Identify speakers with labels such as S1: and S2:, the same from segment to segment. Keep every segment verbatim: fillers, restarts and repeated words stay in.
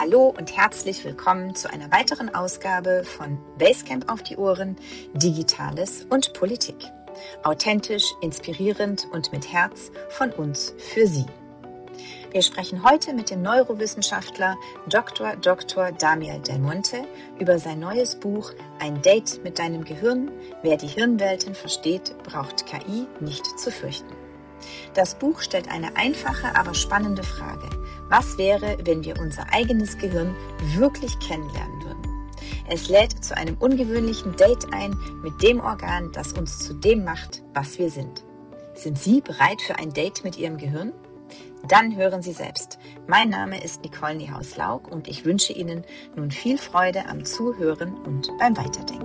S1: Hallo und herzlich willkommen zu einer weiteren Ausgabe von Basecamp auf die Ohren, Digitales und Politik. Authentisch, inspirierend und mit Herz von uns für Sie. Wir sprechen heute mit dem Neurowissenschaftler Doktor Doktor Damiel Del Monte über sein neues Buch Ein Date mit deinem Gehirn. Wer die Hirnwelten versteht, braucht K I nicht zu fürchten. Das Buch stellt eine einfache, aber spannende Frage. Was wäre, wenn wir unser eigenes Gehirn wirklich kennenlernen würden? Es lädt zu einem ungewöhnlichen Date ein mit dem Organ, das uns zu dem macht, was wir sind. Sind Sie bereit für ein Date mit Ihrem Gehirn? Dann hören Sie selbst. Mein Name ist Nicole Niehaus-Lauk und ich wünsche Ihnen nun viel Freude am Zuhören und beim Weiterdenken.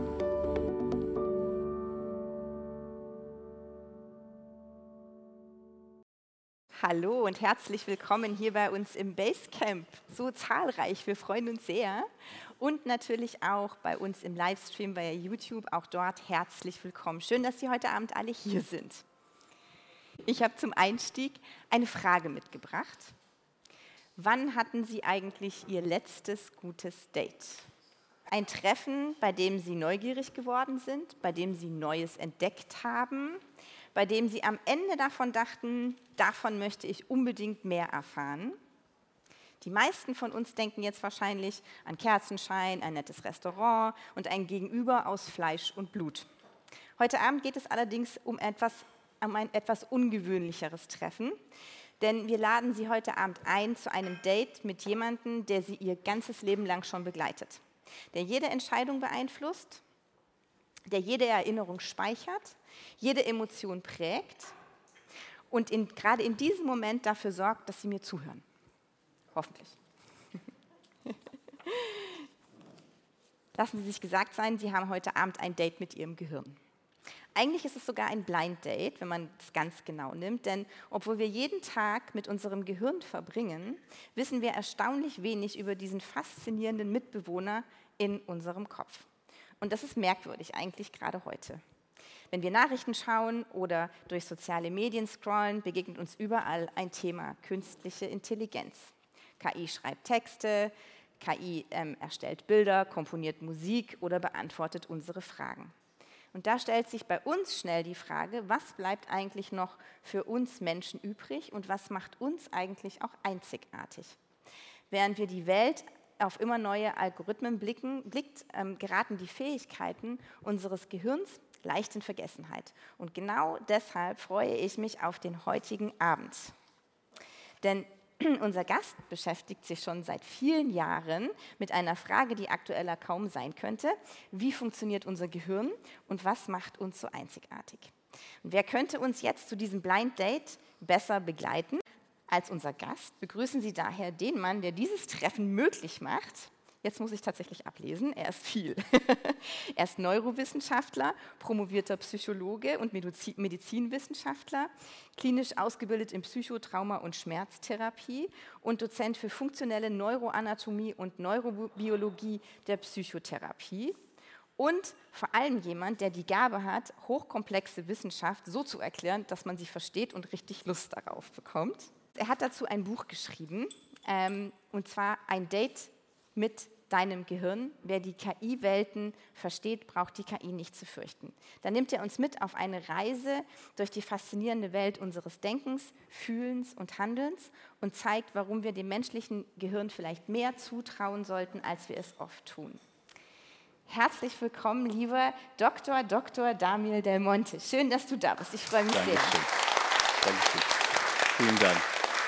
S2: Hallo und herzlich willkommen hier bei uns im Basecamp. So zahlreich, wir freuen uns sehr. Und natürlich auch bei uns im Livestream bei YouTube, auch dort herzlich willkommen. Schön, dass Sie heute Abend alle hier sind. Ich habe zum Einstieg eine Frage mitgebracht. Wann hatten Sie eigentlich Ihr letztes gutes Date? Ein Treffen, bei dem Sie neugierig geworden sind, bei dem Sie Neues entdeckt haben, bei dem Sie am Ende davon dachten, davon möchte ich unbedingt mehr erfahren. Die meisten von uns denken jetzt wahrscheinlich an Kerzenschein, ein nettes Restaurant und ein Gegenüber aus Fleisch und Blut. Heute Abend geht es allerdings um, etwas, um ein etwas ungewöhnlicheres Treffen, denn wir laden Sie heute Abend ein zu einem Date mit jemandem, der Sie Ihr ganzes Leben lang schon begleitet, der jede Entscheidung beeinflusst, der jede Erinnerung speichert, jede Emotion prägt und in, gerade in diesem Moment dafür sorgt, dass Sie mir zuhören. Hoffentlich. Lassen Sie sich gesagt sein, Sie haben heute Abend ein Date mit Ihrem Gehirn. Eigentlich ist es sogar ein Blind Date, wenn man es ganz genau nimmt, denn obwohl wir jeden Tag mit unserem Gehirn verbringen, wissen wir erstaunlich wenig über diesen faszinierenden Mitbewohner in unserem Kopf. Und das ist merkwürdig eigentlich gerade heute. Wenn wir Nachrichten schauen oder durch soziale Medien scrollen, begegnet uns überall ein Thema: künstliche Intelligenz. K I schreibt Texte, K I ähm, erstellt Bilder, komponiert Musik oder beantwortet unsere Fragen. Und da stellt sich bei uns schnell die Frage, was bleibt eigentlich noch für uns Menschen übrig und was macht uns eigentlich auch einzigartig? Während wir die Welt auf immer neue Algorithmen blicken, blickt, ähm, geraten die Fähigkeiten unseres Gehirns leicht in Vergessenheit. Und genau deshalb freue ich mich auf den heutigen Abend. Denn unser Gast beschäftigt sich schon seit vielen Jahren mit einer Frage, die aktueller kaum sein könnte: Wie funktioniert unser Gehirn und was macht uns so einzigartig? Und wer könnte uns jetzt zu diesem Blind Date besser begleiten? Als unser Gast begrüßen Sie daher den Mann, der dieses Treffen möglich macht. Jetzt muss ich tatsächlich ablesen, er ist viel. Er ist Neurowissenschaftler, promovierter Psychologe und Medizinwissenschaftler, klinisch ausgebildet in Psychotrauma- und Schmerztherapie und Dozent für funktionelle Neuroanatomie und Neurobiologie der Psychotherapie. Und vor allem jemand, der die Gabe hat, hochkomplexe Wissenschaft so zu erklären, dass man sie versteht und richtig Lust darauf bekommt. Er hat dazu ein Buch geschrieben, ähm, und zwar Ein Date mit deinem Gehirn. Wer die K I-Welten versteht, braucht die K I nicht zu fürchten. Da nimmt er uns mit auf eine Reise durch die faszinierende Welt unseres Denkens, Fühlens und Handelns und zeigt, warum wir dem menschlichen Gehirn vielleicht mehr zutrauen sollten, als wir es oft tun. Herzlich willkommen, lieber Doktor Doktor Damiel Del Monte. Schön, dass du da bist. Ich freue mich
S3: Dankeschön.
S2: sehr.
S3: Dankeschön. Vielen Dank.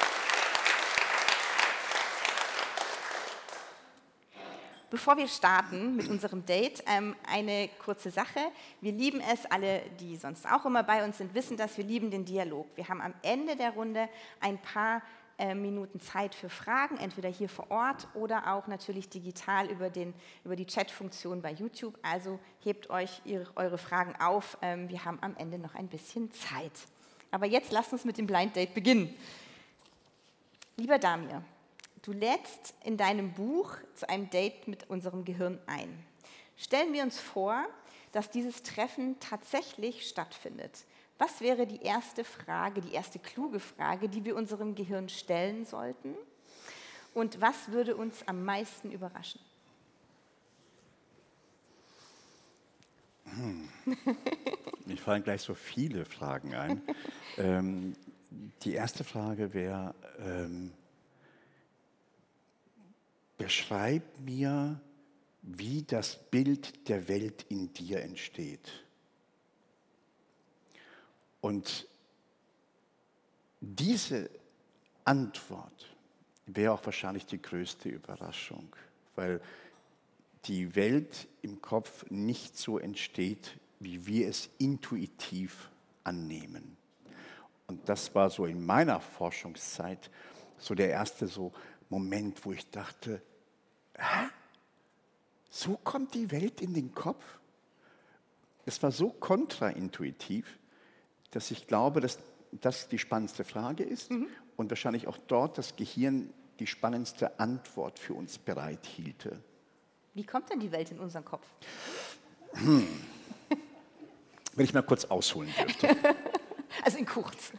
S2: Bevor wir starten mit unserem Date, ähm, eine kurze Sache. Wir lieben es, alle, die sonst auch immer bei uns sind, wissen das, wir lieben den Dialog. Wir haben am Ende der Runde ein paar äh, Minuten Zeit für Fragen, entweder hier vor Ort oder auch natürlich digital über, den, über die Chat-Funktion bei YouTube. Also hebt euch ihre, eure Fragen auf. Ähm, wir haben am Ende noch ein bisschen Zeit. Aber jetzt lasst uns mit dem Blind Date beginnen. Lieber Damiel, du lädst in deinem Buch zu einem Date mit unserem Gehirn ein. Stellen wir uns vor, dass dieses Treffen tatsächlich stattfindet. Was wäre die erste Frage, die erste kluge Frage, die wir unserem Gehirn stellen sollten? Und was würde uns am meisten überraschen?
S3: Hm. Mir fallen gleich so viele Fragen ein. ähm, die erste Frage wäre, ähm, beschreib mir, wie das Bild der Welt in dir entsteht. Und diese Antwort wäre auch wahrscheinlich die größte Überraschung, weil die Welt im Kopf nicht so entsteht, wie wir es intuitiv annehmen. Und das war so in meiner Forschungszeit so der erste so Moment, wo ich dachte, hä? So kommt die Welt in den Kopf? Es war so kontraintuitiv, dass ich glaube, dass das die spannendste Frage ist mhm. und wahrscheinlich auch dort das Gehirn die spannendste Antwort für uns bereithielte.
S2: Wie kommt denn die Welt in unseren Kopf?
S3: Hm. Wenn ich mal kurz ausholen dürfte.
S2: Also in kurz.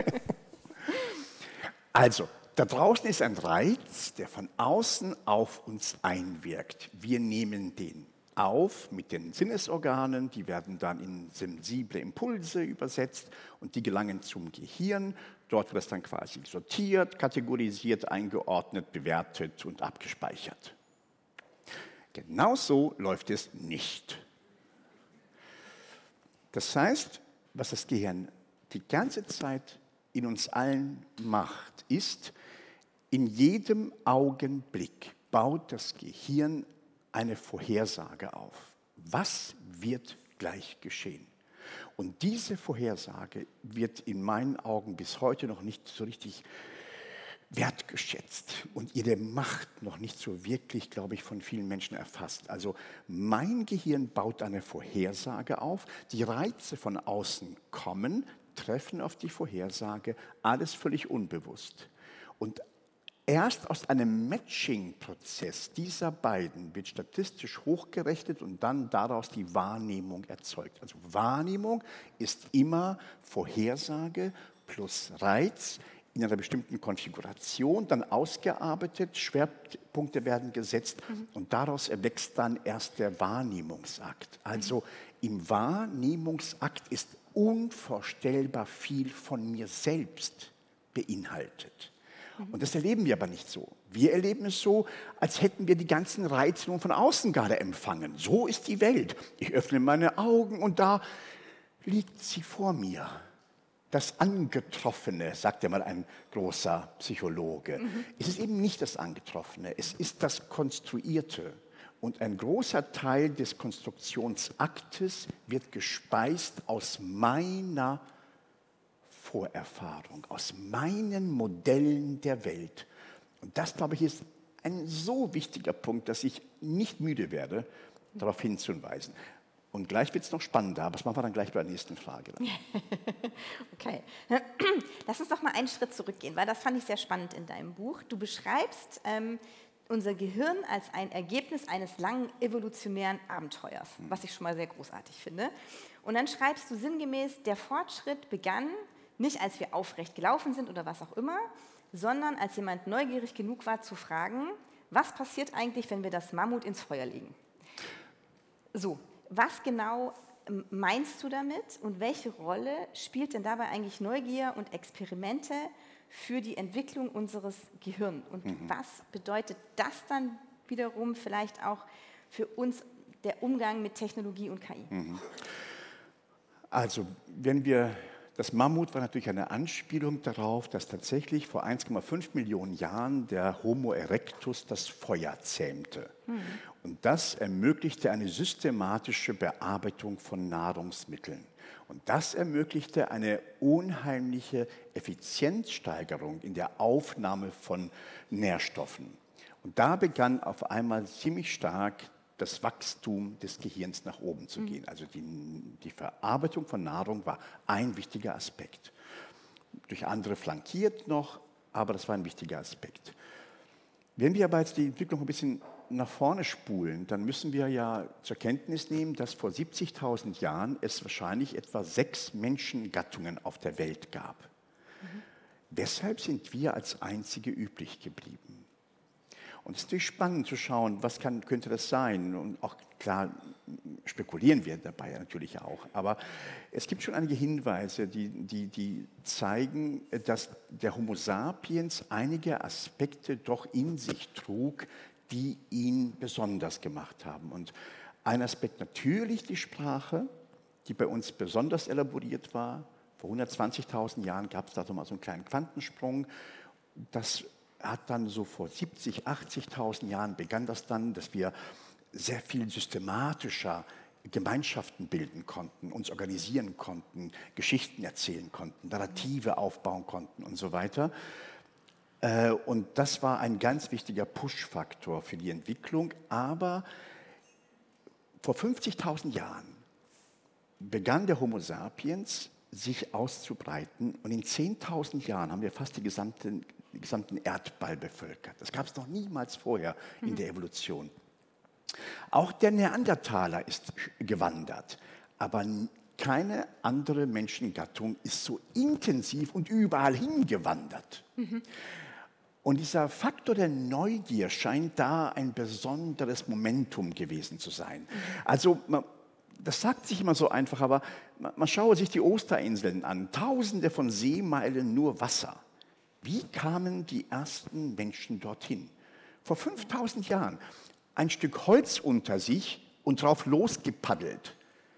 S3: Also, da draußen ist ein Reiz, der von außen auf uns einwirkt. Wir nehmen den auf mit den Sinnesorganen, die werden dann in sensible Impulse übersetzt und die gelangen zum Gehirn. Dort wird es dann quasi sortiert, kategorisiert, eingeordnet, bewertet und abgespeichert. Genauso läuft es nicht. Das heißt, was das Gehirn die ganze Zeit in uns allen macht, ist, in jedem Augenblick baut das Gehirn eine Vorhersage auf. Was wird gleich geschehen? Und diese Vorhersage wird in meinen Augen bis heute noch nicht so richtig wertgeschätzt und ihre Macht noch nicht so wirklich, glaube ich, von vielen Menschen erfasst. Also mein Gehirn baut eine Vorhersage auf, die Reize von außen kommen, treffen auf die Vorhersage, alles völlig unbewusst. Und erst aus einem Matching-Prozess dieser beiden wird statistisch hochgerechnet und dann daraus die Wahrnehmung erzeugt. Also Wahrnehmung ist immer Vorhersage plus Reiz in einer bestimmten Konfiguration, dann ausgearbeitet, Schwerpunkte werden gesetzt mhm. und daraus erwächst dann erst der Wahrnehmungsakt. Also im Wahrnehmungsakt ist unvorstellbar viel von mir selbst beinhaltet. Und das erleben wir aber nicht so. Wir erleben es so, als hätten wir die ganzen Reize nun von außen gerade empfangen. So ist die Welt. Ich öffne meine Augen und da liegt sie vor mir. Das Angetroffene, sagte mal ein großer Psychologe. Mhm. Es ist eben nicht das Angetroffene, es ist das Konstruierte. Und ein großer Teil des Konstruktionsaktes wird gespeist aus meiner Vorerfahrung, aus meinen Modellen der Welt. Und das, glaube ich, ist ein so wichtiger Punkt, dass ich nicht müde werde, darauf hinzuweisen. Und gleich wird es noch spannender, aber das machen wir dann gleich bei der nächsten Frage.
S2: Okay, lass uns doch mal einen Schritt zurückgehen, weil das fand ich sehr spannend in deinem Buch. Du beschreibst ähm, unser Gehirn als ein Ergebnis eines langen evolutionären Abenteuers, was ich schon mal sehr großartig finde. Und dann schreibst du sinngemäß, der Fortschritt begann nicht, als wir aufrecht gelaufen sind oder was auch immer, sondern als jemand neugierig genug war zu fragen, was passiert eigentlich, wenn wir das Mammut ins Feuer legen? So, was genau meinst du damit und welche Rolle spielt denn dabei eigentlich Neugier und Experimente für die Entwicklung unseres Gehirns? Und mhm. was bedeutet das dann wiederum vielleicht auch für uns, der Umgang mit Technologie und K I?
S3: Mhm. Also, wenn wir Das Mammut war natürlich eine Anspielung darauf, dass tatsächlich vor eins Komma fünf Millionen Jahren der Homo erectus das Feuer zähmte. Mhm. Und das ermöglichte eine systematische Bearbeitung von Nahrungsmitteln. Und das ermöglichte eine unheimliche Effizienzsteigerung in der Aufnahme von Nährstoffen. Und da begann auf einmal ziemlich stark das Wachstum des Gehirns nach oben zu gehen. Also die, die Verarbeitung von Nahrung war ein wichtiger Aspekt. Durch andere flankiert noch, aber das war ein wichtiger Aspekt. Wenn wir aber jetzt die Entwicklung ein bisschen nach vorne spulen, dann müssen wir ja zur Kenntnis nehmen, dass vor siebzigtausend Jahren es wahrscheinlich etwa sechs Menschengattungen auf der Welt gab. Mhm. Deshalb sind wir als einzige übrig geblieben. Und es ist natürlich spannend zu schauen, was kann, könnte das sein. Und auch klar spekulieren wir dabei natürlich auch. Aber es gibt schon einige Hinweise, die, die, die zeigen, dass der Homo sapiens einige Aspekte doch in sich trug, die ihn besonders gemacht haben. Und ein Aspekt natürlich die Sprache, die bei uns besonders elaboriert war. Vor hundertzwanzigtausend Jahren gab es da so mal so einen kleinen Quantensprung. Das hat dann so vor siebzig, achtzigtausend Jahren begann das dann, dass wir sehr viel systematischer Gemeinschaften bilden konnten, uns organisieren konnten, Geschichten erzählen konnten, Narrative aufbauen konnten und so weiter. Und das war ein ganz wichtiger Push-Faktor für die Entwicklung. Aber vor fünfzigtausend Jahren begann der Homo sapiens sich auszubreiten und in zehntausend Jahren haben wir fast die gesamten, den gesamten Erdball bevölkert. Das gab es noch niemals vorher in der Evolution. Auch der Neandertaler ist gewandert, aber keine andere Menschengattung ist so intensiv und überall hingewandert. Mhm. Und dieser Faktor der Neugier scheint da ein besonderes Momentum gewesen zu sein. Mhm. Also man, das sagt sich immer so einfach, aber man, man schaue sich die Osterinseln an, tausende von Seemeilen nur Wasser. Wie kamen die ersten Menschen dorthin? Vor fünftausend Jahren. Ein Stück Holz unter sich und drauf losgepaddelt.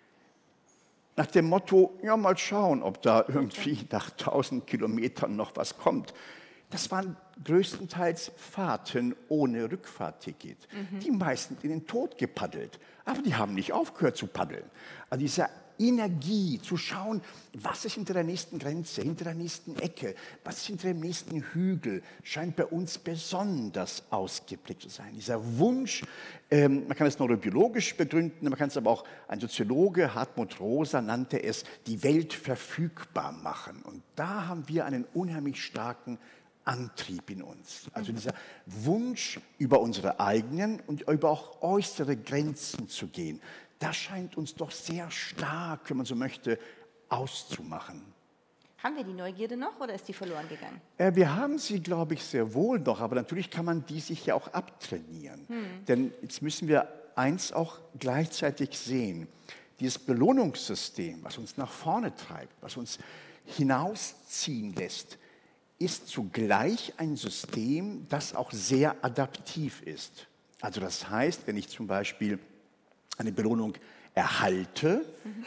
S3: Nach dem Motto, ja mal schauen, ob da irgendwie nach tausend Kilometern noch was kommt. Das waren größtenteils Fahrten ohne Rückfahrtticket. Mhm. Die meisten in den Tod gepaddelt, aber die haben nicht aufgehört zu paddeln. Also diese Energie zu schauen, was ist hinter der nächsten Grenze, hinter der nächsten Ecke, was ist hinter dem nächsten Hügel, scheint bei uns besonders ausgeprägt zu sein. Dieser Wunsch, ähm, man kann es neurobiologisch begründen, man kann es aber auch, ein Soziologe, Hartmut Rosa, nannte es, die Welt verfügbar machen. Und da haben wir einen unheimlich starken Antrieb in uns. Also dieser Wunsch, über unsere eigenen und über auch äußere Grenzen zu gehen. Das scheint uns doch sehr stark, wenn man so möchte, auszumachen.
S2: Haben wir die Neugierde noch oder ist die verloren gegangen?
S3: Äh, wir haben sie, glaube ich, sehr wohl noch, aber natürlich kann man die sich ja auch abtrainieren. Hm. Denn jetzt müssen wir eins auch gleichzeitig sehen. Dieses Belohnungssystem, was uns nach vorne treibt, was uns hinausziehen lässt, ist zugleich ein System, das auch sehr adaptiv ist. Also das heißt, wenn ich zum Beispiel eine Belohnung erhalte, mhm.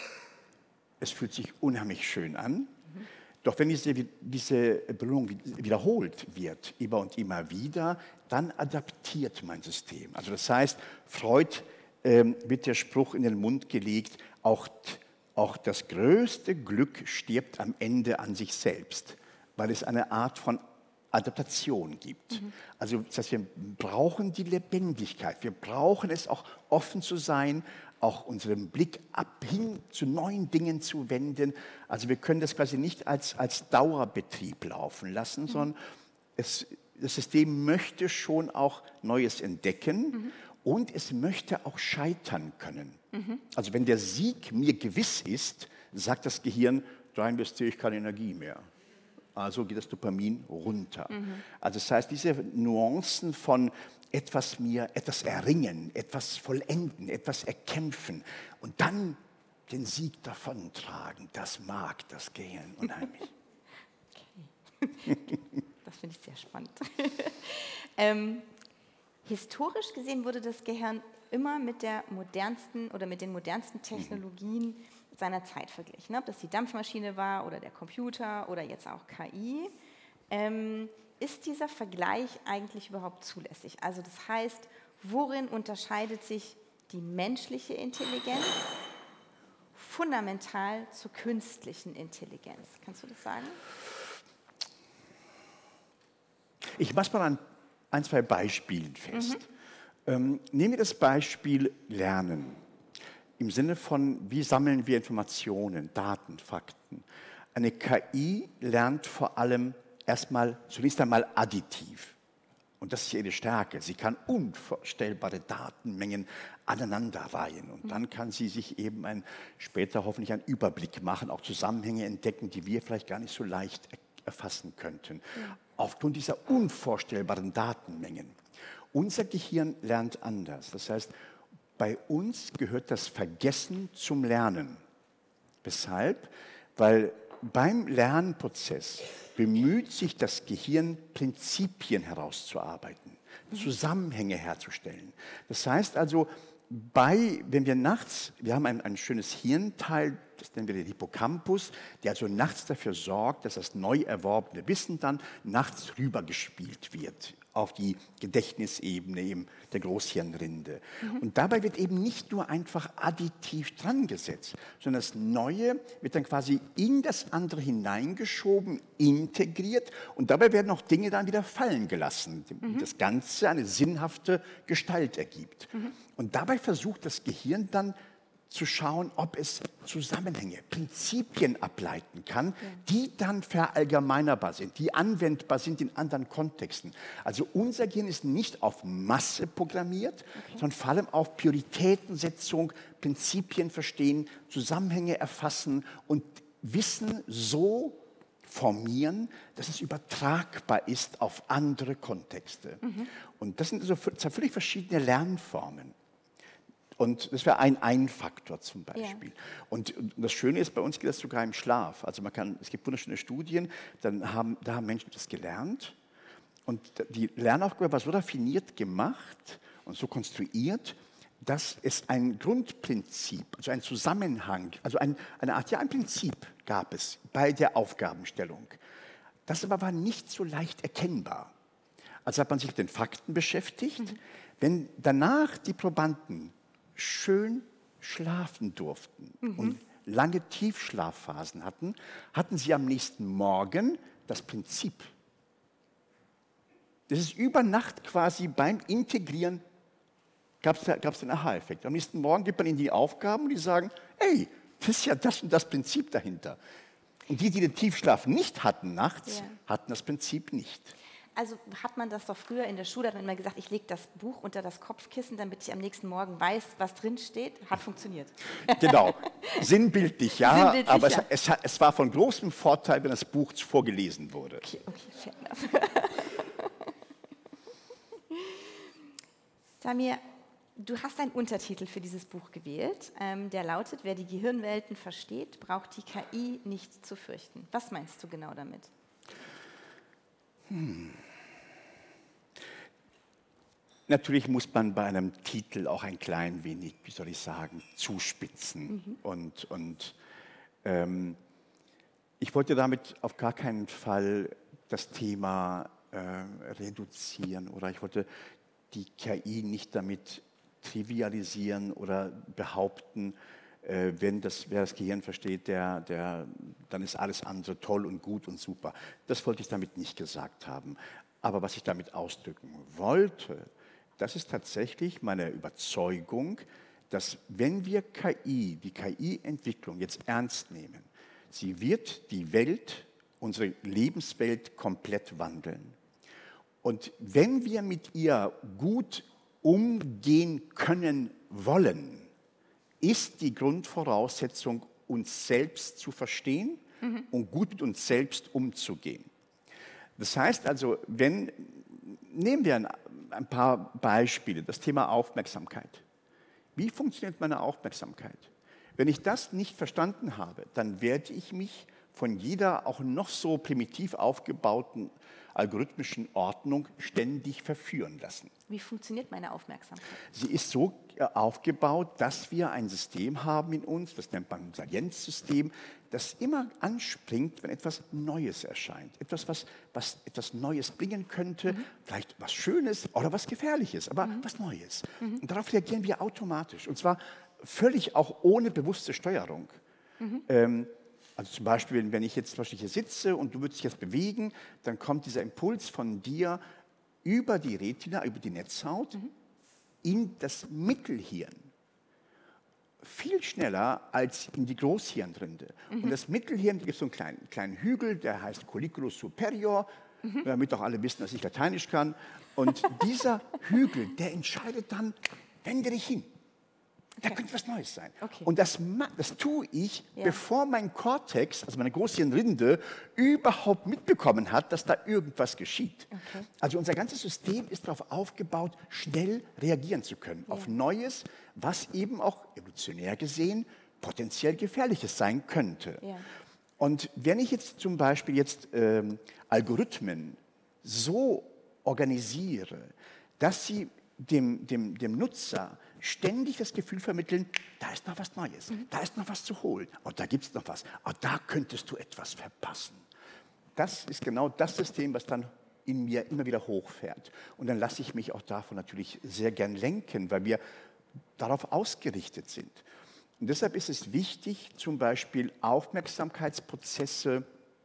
S3: es fühlt sich unheimlich schön an, mhm. doch wenn diese, diese Belohnung wiederholt wird, immer und immer wieder, dann adaptiert mein System. Also das heißt, Freud ähm, wird der Spruch in den Mund gelegt, auch, auch das größte Glück stirbt am Ende an sich selbst, weil es eine Art von Adaptation gibt. Mhm. Also das heißt, wir brauchen die Lebendigkeit, wir brauchen es auch offen zu sein, auch unseren Blick ab hin zu neuen Dingen zu wenden. Also wir können das quasi nicht als, als Dauerbetrieb laufen lassen, mhm. sondern es, das System möchte schon auch Neues entdecken mhm. und es möchte auch scheitern können. Mhm. Also wenn der Sieg mir gewiss ist, sagt das Gehirn, da investiere ich keine Energie mehr. Also geht das Dopamin runter. Mhm. Also das heißt, diese Nuancen von etwas mir, etwas erringen, etwas vollenden, etwas erkämpfen und dann den Sieg davontragen, das mag das Gehirn unheimlich.
S2: Okay. Das finde ich sehr spannend. ähm, historisch gesehen wurde das Gehirn immer mit der modernsten oder mit den modernsten Technologien mhm. seiner Zeit verglichen, ob das die Dampfmaschine war oder der Computer oder jetzt auch K I. Ähm, ist dieser Vergleich eigentlich überhaupt zulässig? Also das heißt, worin unterscheidet sich die menschliche Intelligenz fundamental zur künstlichen Intelligenz? Kannst du das sagen?
S3: Ich mache mal an ein, zwei Beispielen fest. Mhm. Ähm, nehmen wir das Beispiel Lernen. Im Sinne von, wie sammeln wir Informationen, Daten, Fakten. Eine K I lernt vor allem erstmal, zunächst einmal additiv. Und das ist ihre Stärke. Sie kann unvorstellbare Datenmengen aneinanderreihen. Und dann kann sie sich eben ein, später hoffentlich einen Überblick machen, auch Zusammenhänge entdecken, die wir vielleicht gar nicht so leicht erfassen könnten, ja. aufgrund dieser unvorstellbaren Datenmengen. Unser Gehirn lernt anders. Das heißt, bei uns gehört das Vergessen zum Lernen. Weshalb? Weil beim Lernprozess bemüht sich das Gehirn, Prinzipien herauszuarbeiten, mhm. Zusammenhänge herzustellen. Das heißt also, bei, wenn wir nachts, wir haben ein, ein schönes Hirnteil, das nennen wir den Hippocampus, der also nachts dafür sorgt, dass das neu erworbene Wissen dann nachts rübergespielt wird auf die Gedächtnisebene eben der Großhirnrinde. Mhm. Und dabei wird eben nicht nur einfach additiv dran gesetzt, sondern das Neue wird dann quasi in das andere hineingeschoben, integriert und dabei werden auch Dinge dann wieder fallen gelassen, mhm. das Ganze eine sinnhafte Gestalt ergibt. Mhm. Und dabei versucht das Gehirn dann zu schauen, ob es Zusammenhänge, Prinzipien ableiten kann, ja. die dann verallgemeinerbar sind, die anwendbar sind in anderen Kontexten. Also unser Gehirn ist nicht auf Masse programmiert, okay. sondern vor allem auf Prioritätensetzung, Prinzipien verstehen, Zusammenhänge erfassen und Wissen so formieren, dass es übertragbar ist auf andere Kontexte. Mhm. Und das sind also zwei völlig verschiedene Lernformen. Und das wäre ein, ein Faktor zum Beispiel. Ja. Und, und das Schöne ist, bei uns geht das sogar im Schlaf. Also man kann, es gibt wunderschöne Studien, dann haben, da haben Menschen das gelernt. Und die Lernaufgabe war so raffiniert gemacht und so konstruiert, dass es ein Grundprinzip, also ein Zusammenhang, also ein, eine Art, ja ein Prinzip gab es bei der Aufgabenstellung. Das aber war nicht so leicht erkennbar. Also hat man sich mit den Fakten beschäftigt. Mhm. Wenn danach die Probanden schön schlafen durften mhm. und lange Tiefschlafphasen hatten, hatten sie am nächsten Morgen das Prinzip. Das ist über Nacht quasi beim Integrieren, gab es da, gab's den Aha-Effekt. Am nächsten Morgen gibt man ihnen die Aufgaben und die sagen, hey, das ist ja das und das Prinzip dahinter. Und die, die den Tiefschlaf nicht hatten nachts, ja. hatten das Prinzip nicht.
S2: Also hat man das doch früher in der Schule, hat man immer gesagt, ich lege das Buch unter das Kopfkissen, damit ich am nächsten Morgen weiß, was drin steht. Hat funktioniert.
S3: Genau, sinnbildlich ja,
S2: sinnbildlich,
S3: aber
S2: ja.
S3: Es, es, es war von großem Vorteil, wenn das Buch vorgelesen wurde.
S2: Okay, okay, fair enough. Damir, du hast einen Untertitel für dieses Buch gewählt, ähm, der lautet, wer die Gehirnwelten versteht, braucht die K I nicht zu fürchten. Was meinst du genau damit?
S3: Hm. Natürlich muss man bei einem Titel auch ein klein wenig, wie soll ich sagen, zuspitzen. Mhm. Und, und ähm, ich wollte damit auf gar keinen Fall das Thema äh, reduzieren oder ich wollte die K I nicht damit trivialisieren oder behaupten, äh, wenn das, wer das Gehirn versteht, der, der, dann ist alles andere toll und gut und super. Das wollte ich damit nicht gesagt haben. Aber was ich damit ausdrücken wollte, das ist tatsächlich meine Überzeugung, dass wenn wir K I, die K I-Entwicklung jetzt ernst nehmen, sie wird die Welt, unsere Lebenswelt komplett wandeln. Und wenn wir mit ihr gut umgehen können wollen, ist die Grundvoraussetzung, uns selbst zu verstehen mhm. und gut mit uns selbst umzugehen. Das heißt also, wenn, nehmen wir ein, ein paar Beispiele, das Thema Aufmerksamkeit. Wie funktioniert meine Aufmerksamkeit? Wenn ich das nicht verstanden habe, dann werde ich mich von jeder auch noch so primitiv aufgebauten algorithmischen Ordnung ständig verführen lassen.
S2: Wie funktioniert meine Aufmerksamkeit?
S3: Sie ist so aufgebaut, dass wir ein System haben in uns, das nennt man ein Salienzsystem, das immer anspringt, wenn etwas Neues erscheint. Etwas, was, was etwas Neues bringen könnte, mhm. vielleicht was Schönes oder was Gefährliches, aber mhm. was Neues. Mhm. Und darauf reagieren wir automatisch. Und zwar völlig auch ohne bewusste Steuerung. Mhm. Ähm, Also zum Beispiel, wenn ich jetzt zum Beispiel hier sitze und du würdest dich jetzt bewegen, dann kommt dieser Impuls von dir über die Retina, über die Netzhaut mhm. in das Mittelhirn. Viel schneller als in die Großhirnrinde. Mhm. Und das Mittelhirn, da gibt es so einen kleinen, kleinen Hügel, der heißt Colliculus superior, mhm. damit auch alle wissen, dass ich Lateinisch kann. Und dieser Hügel, der entscheidet dann, wende dich hin. Da könnte was Neues sein.
S2: Okay.
S3: Und das, das tue ich,
S2: Ja.
S3: bevor mein Kortex, also meine Großhirnrinde, überhaupt mitbekommen hat, dass da irgendwas geschieht.
S2: Okay.
S3: Also unser ganzes System ist darauf aufgebaut, schnell reagieren zu können
S2: Ja.
S3: auf Neues, was eben auch evolutionär gesehen potenziell Gefährliches sein könnte.
S2: Ja.
S3: Und wenn ich jetzt zum Beispiel jetzt ähm, Algorithmen so organisiere, dass sie dem, dem, dem Nutzer ständig das Gefühl vermitteln, da ist noch was Neues, mhm. da ist noch was zu holen, oh, da gibt es noch was, oh, da könntest du etwas verpassen. Das ist genau das System, was dann in mir immer wieder hochfährt. Und dann lasse ich mich auch davon natürlich sehr gern lenken, weil wir darauf ausgerichtet sind. Und deshalb ist es wichtig, zum Beispiel Aufmerksamkeitsprozesse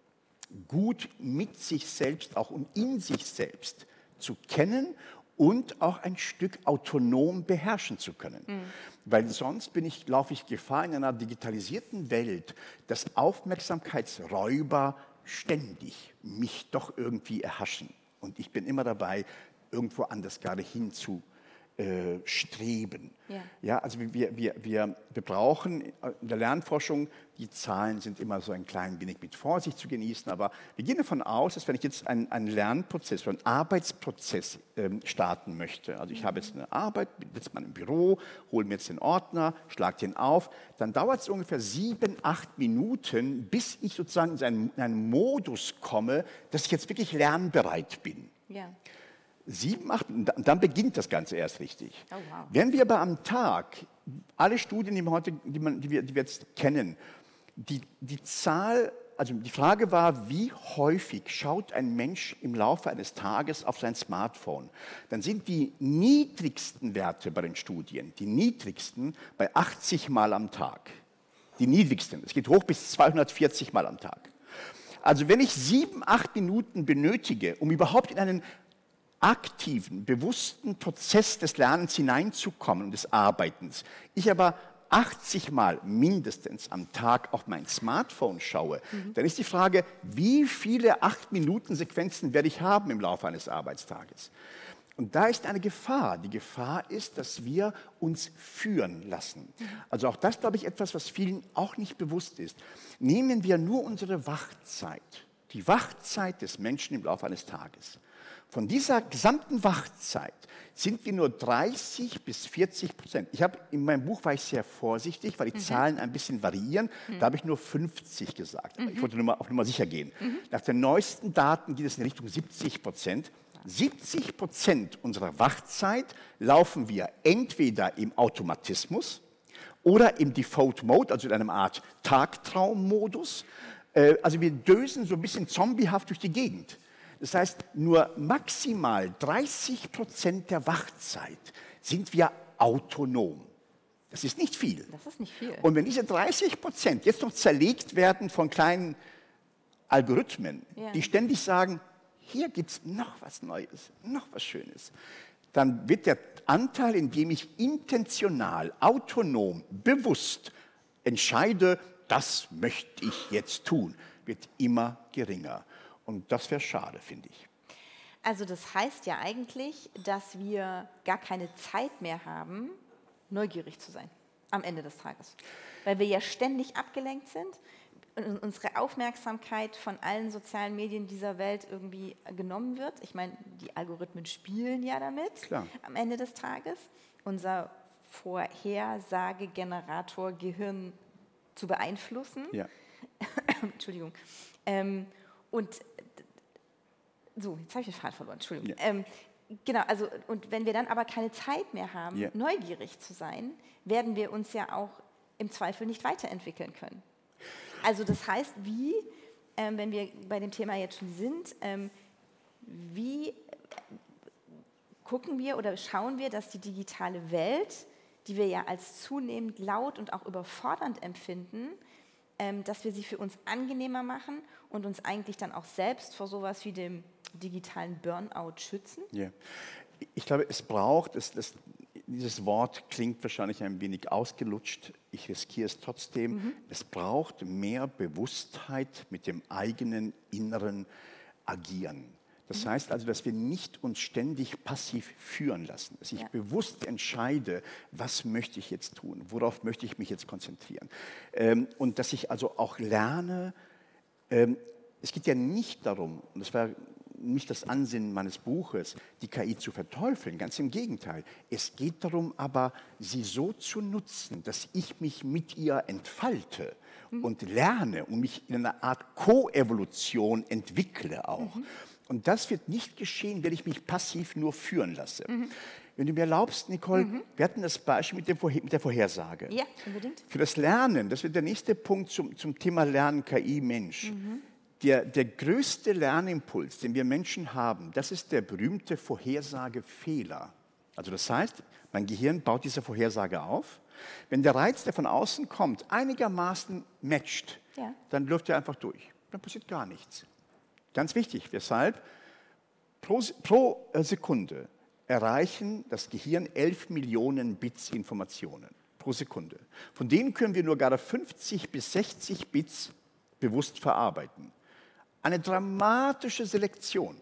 S3: gut mit sich selbst auch und in sich selbst zu kennen und auch ein Stück autonom beherrschen zu können. Mhm. Weil sonst bin ich, laufe ich Gefahr in einer digitalisierten Welt, dass Aufmerksamkeitsräuber ständig mich doch irgendwie erhaschen. Und ich bin immer dabei, irgendwo anders gerade hinzu Äh, streben.
S2: Ja.
S3: Ja, also wir, wir, wir, wir brauchen in der Lernforschung, die Zahlen sind immer so ein klein wenig mit Vorsicht zu genießen, aber wir gehen davon aus, dass wenn ich jetzt einen, einen Lernprozess oder einen Arbeitsprozess ähm, starten möchte, also ich mhm. habe jetzt eine Arbeit, bin jetzt mal im Büro, hole mir jetzt den Ordner, schlage den auf, dann dauert es ungefähr sieben, acht Minuten, bis ich sozusagen in einen, in einen Modus komme, dass ich jetzt wirklich lernbereit bin.
S2: Ja.
S3: Sieben, acht, und dann beginnt das Ganze erst richtig.
S2: Oh, wow.
S3: Wenn wir aber am Tag, alle Studien, die wir heute, die, man, die, wir, die wir jetzt kennen, die, die Zahl, also die Frage war, wie häufig schaut ein Mensch im Laufe eines Tages auf sein Smartphone, dann sind die niedrigsten Werte bei den Studien, die niedrigsten bei achtzig Mal am Tag. Die niedrigsten. Es geht hoch bis zweihundertvierzig Mal am Tag. Also wenn ich sieben, acht Minuten benötige, um überhaupt in einen aktiven, bewussten Prozess des Lernens hineinzukommen und des Arbeitens, ich aber achtzig Mal mindestens am Tag auf mein Smartphone schaue, mhm. dann ist die Frage, wie viele acht Minuten Sequenzen werde ich haben im Laufe eines Arbeitstages? Und da ist eine Gefahr. Die Gefahr ist, dass wir uns führen lassen. Mhm. Also auch das, glaube ich, etwas, was vielen auch nicht bewusst ist. Nehmen wir nur unsere Wachzeit, die Wachzeit des Menschen im Laufe eines Tages. Von dieser gesamten Wachzeit sind wir nur dreißig bis vierzig Prozent. Ich habe in meinem Buch war ich sehr vorsichtig, weil die mhm. Zahlen ein bisschen variieren. Mhm. Da habe ich nur fünfzig gesagt. Aber mhm. ich wollte nur mal auf Nummer sicher gehen. Mhm. Nach den neuesten Daten geht es in Richtung siebzig Prozent. siebzig Prozent unserer Wachzeit laufen wir entweder im Automatismus oder im Default Mode, also in einer Art Tagtraummodus. Also wir dösen so ein bisschen zombiehaft durch die Gegend. Das heißt, nur maximal dreißig Prozent der Wachzeit sind wir autonom. Das ist nicht viel.
S2: Das ist nicht viel.
S3: Und wenn diese dreißig Prozent jetzt noch zerlegt werden von kleinen Algorithmen, ja. die ständig sagen, hier gibt es noch was Neues, noch was Schönes, dann wird der Anteil, in dem ich intentional, autonom, bewusst entscheide, das möchte ich jetzt tun, wird immer geringer. Und das wäre schade, finde ich.
S2: Also das heißt ja eigentlich, dass wir gar keine Zeit mehr haben, neugierig zu sein am Ende des Tages. Weil wir ja ständig abgelenkt sind und unsere Aufmerksamkeit von allen sozialen Medien dieser Welt irgendwie genommen wird. Ich meine, die Algorithmen spielen ja damit Klar. am Ende des Tages. Unser Vorhersagegenerator Gehirn zu beeinflussen.
S3: Ja.
S2: Entschuldigung. Ähm, und so, jetzt habe ich den Faden verloren, Entschuldigung. Ja. Ähm, genau, also und wenn wir dann aber keine Zeit mehr haben, ja. neugierig zu sein, werden wir uns ja auch im Zweifel nicht weiterentwickeln können. Also das heißt, wie, ähm, wenn wir bei dem Thema jetzt schon sind, ähm, wie äh, gucken wir oder schauen wir, dass die digitale Welt, die wir ja als zunehmend laut und auch überfordernd empfinden, ähm, dass wir sie für uns angenehmer machen und uns eigentlich dann auch selbst vor sowas wie dem digitalen Burnout schützen?
S3: Ja. Ich glaube, es braucht, es, das, dieses Wort klingt wahrscheinlich ein wenig ausgelutscht, ich riskiere es trotzdem, mhm. es braucht mehr Bewusstheit mit dem eigenen inneren Agieren. Das heißt also, dass wir nicht uns ständig passiv führen lassen. Dass ich ja. bewusst entscheide, was möchte ich jetzt tun, worauf möchte ich mich jetzt konzentrieren. Ähm, und dass ich also auch lerne, ähm, es geht ja nicht darum, und das war nicht das Ansinnen meines Buches, die K I zu verteufeln, ganz im Gegenteil. Es geht darum aber, sie so zu nutzen, dass ich mich mit ihr entfalte mhm. und lerne und mich in einer Art Koevolution entwickle auch. Mhm. Und das wird nicht geschehen, wenn ich mich passiv nur führen lasse. Mhm. Wenn du mir erlaubst, Nicole, mhm. wir hatten das Beispiel mit, dem Vorher- mit der Vorhersage.
S2: Ja, unbedingt.
S3: Für das Lernen, das wird der nächste Punkt zum, zum Thema Lernen, K I, Mensch. Mhm. Der, der größte Lernimpuls, den wir Menschen haben, das ist der berühmte Vorhersagefehler. Also das heißt, mein Gehirn baut diese Vorhersage auf. Wenn der Reiz, der von außen kommt, einigermaßen matcht, ja. dann läuft er einfach durch. Dann passiert gar nichts. Ganz wichtig, weshalb? Pro, pro Sekunde erreichen das Gehirn elf Millionen Bits Informationen pro Sekunde. Von denen können wir nur gerade fünfzig bis sechzig Bits bewusst verarbeiten. Eine dramatische Selektion.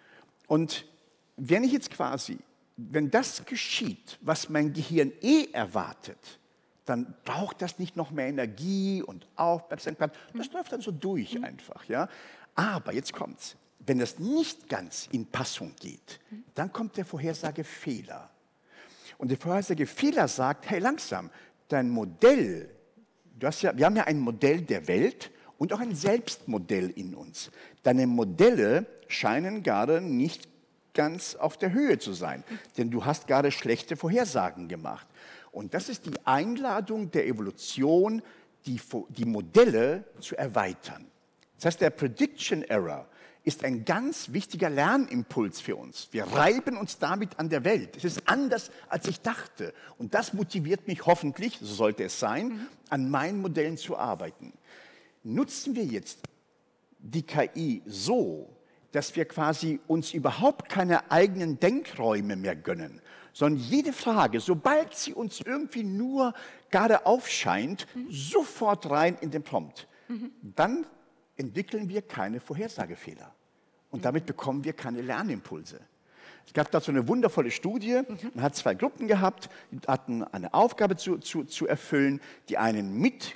S3: Und wenn ich jetzt quasi, wenn das geschieht, was mein Gehirn eh erwartet, dann braucht das nicht noch mehr Energie und Aufmerksamkeit. Das läuft dann so durch mhm. einfach. Ja? Aber jetzt kommt's. Wenn das nicht ganz in Passung geht, dann kommt der Vorhersagefehler. Und der Vorhersagefehler sagt, hey, langsam, dein Modell, du hast ja, wir haben ja ein Modell der Welt, und auch ein Selbstmodell in uns. Deine Modelle scheinen gerade nicht ganz auf der Höhe zu sein, denn du hast gerade schlechte Vorhersagen gemacht. Und das ist die Einladung der Evolution, die, die Modelle zu erweitern. Das heißt, der Prediction Error ist ein ganz wichtiger Lernimpuls für uns. Wir reiben uns damit an der Welt. Es ist anders, als ich dachte. Und das motiviert mich hoffentlich, so sollte es sein, an meinen Modellen zu arbeiten. Nutzen wir jetzt die K I so, dass wir quasi uns überhaupt keine eigenen Denkräume mehr gönnen, sondern jede Frage, sobald sie uns irgendwie nur gerade aufscheint, mhm. sofort rein in den Prompt. Mhm. Dann entwickeln wir keine Vorhersagefehler und damit bekommen wir keine Lernimpulse. Es gab dazu eine wundervolle Studie. Man hat zwei Gruppen gehabt, die hatten eine Aufgabe zu, zu, zu erfüllen, die einen mit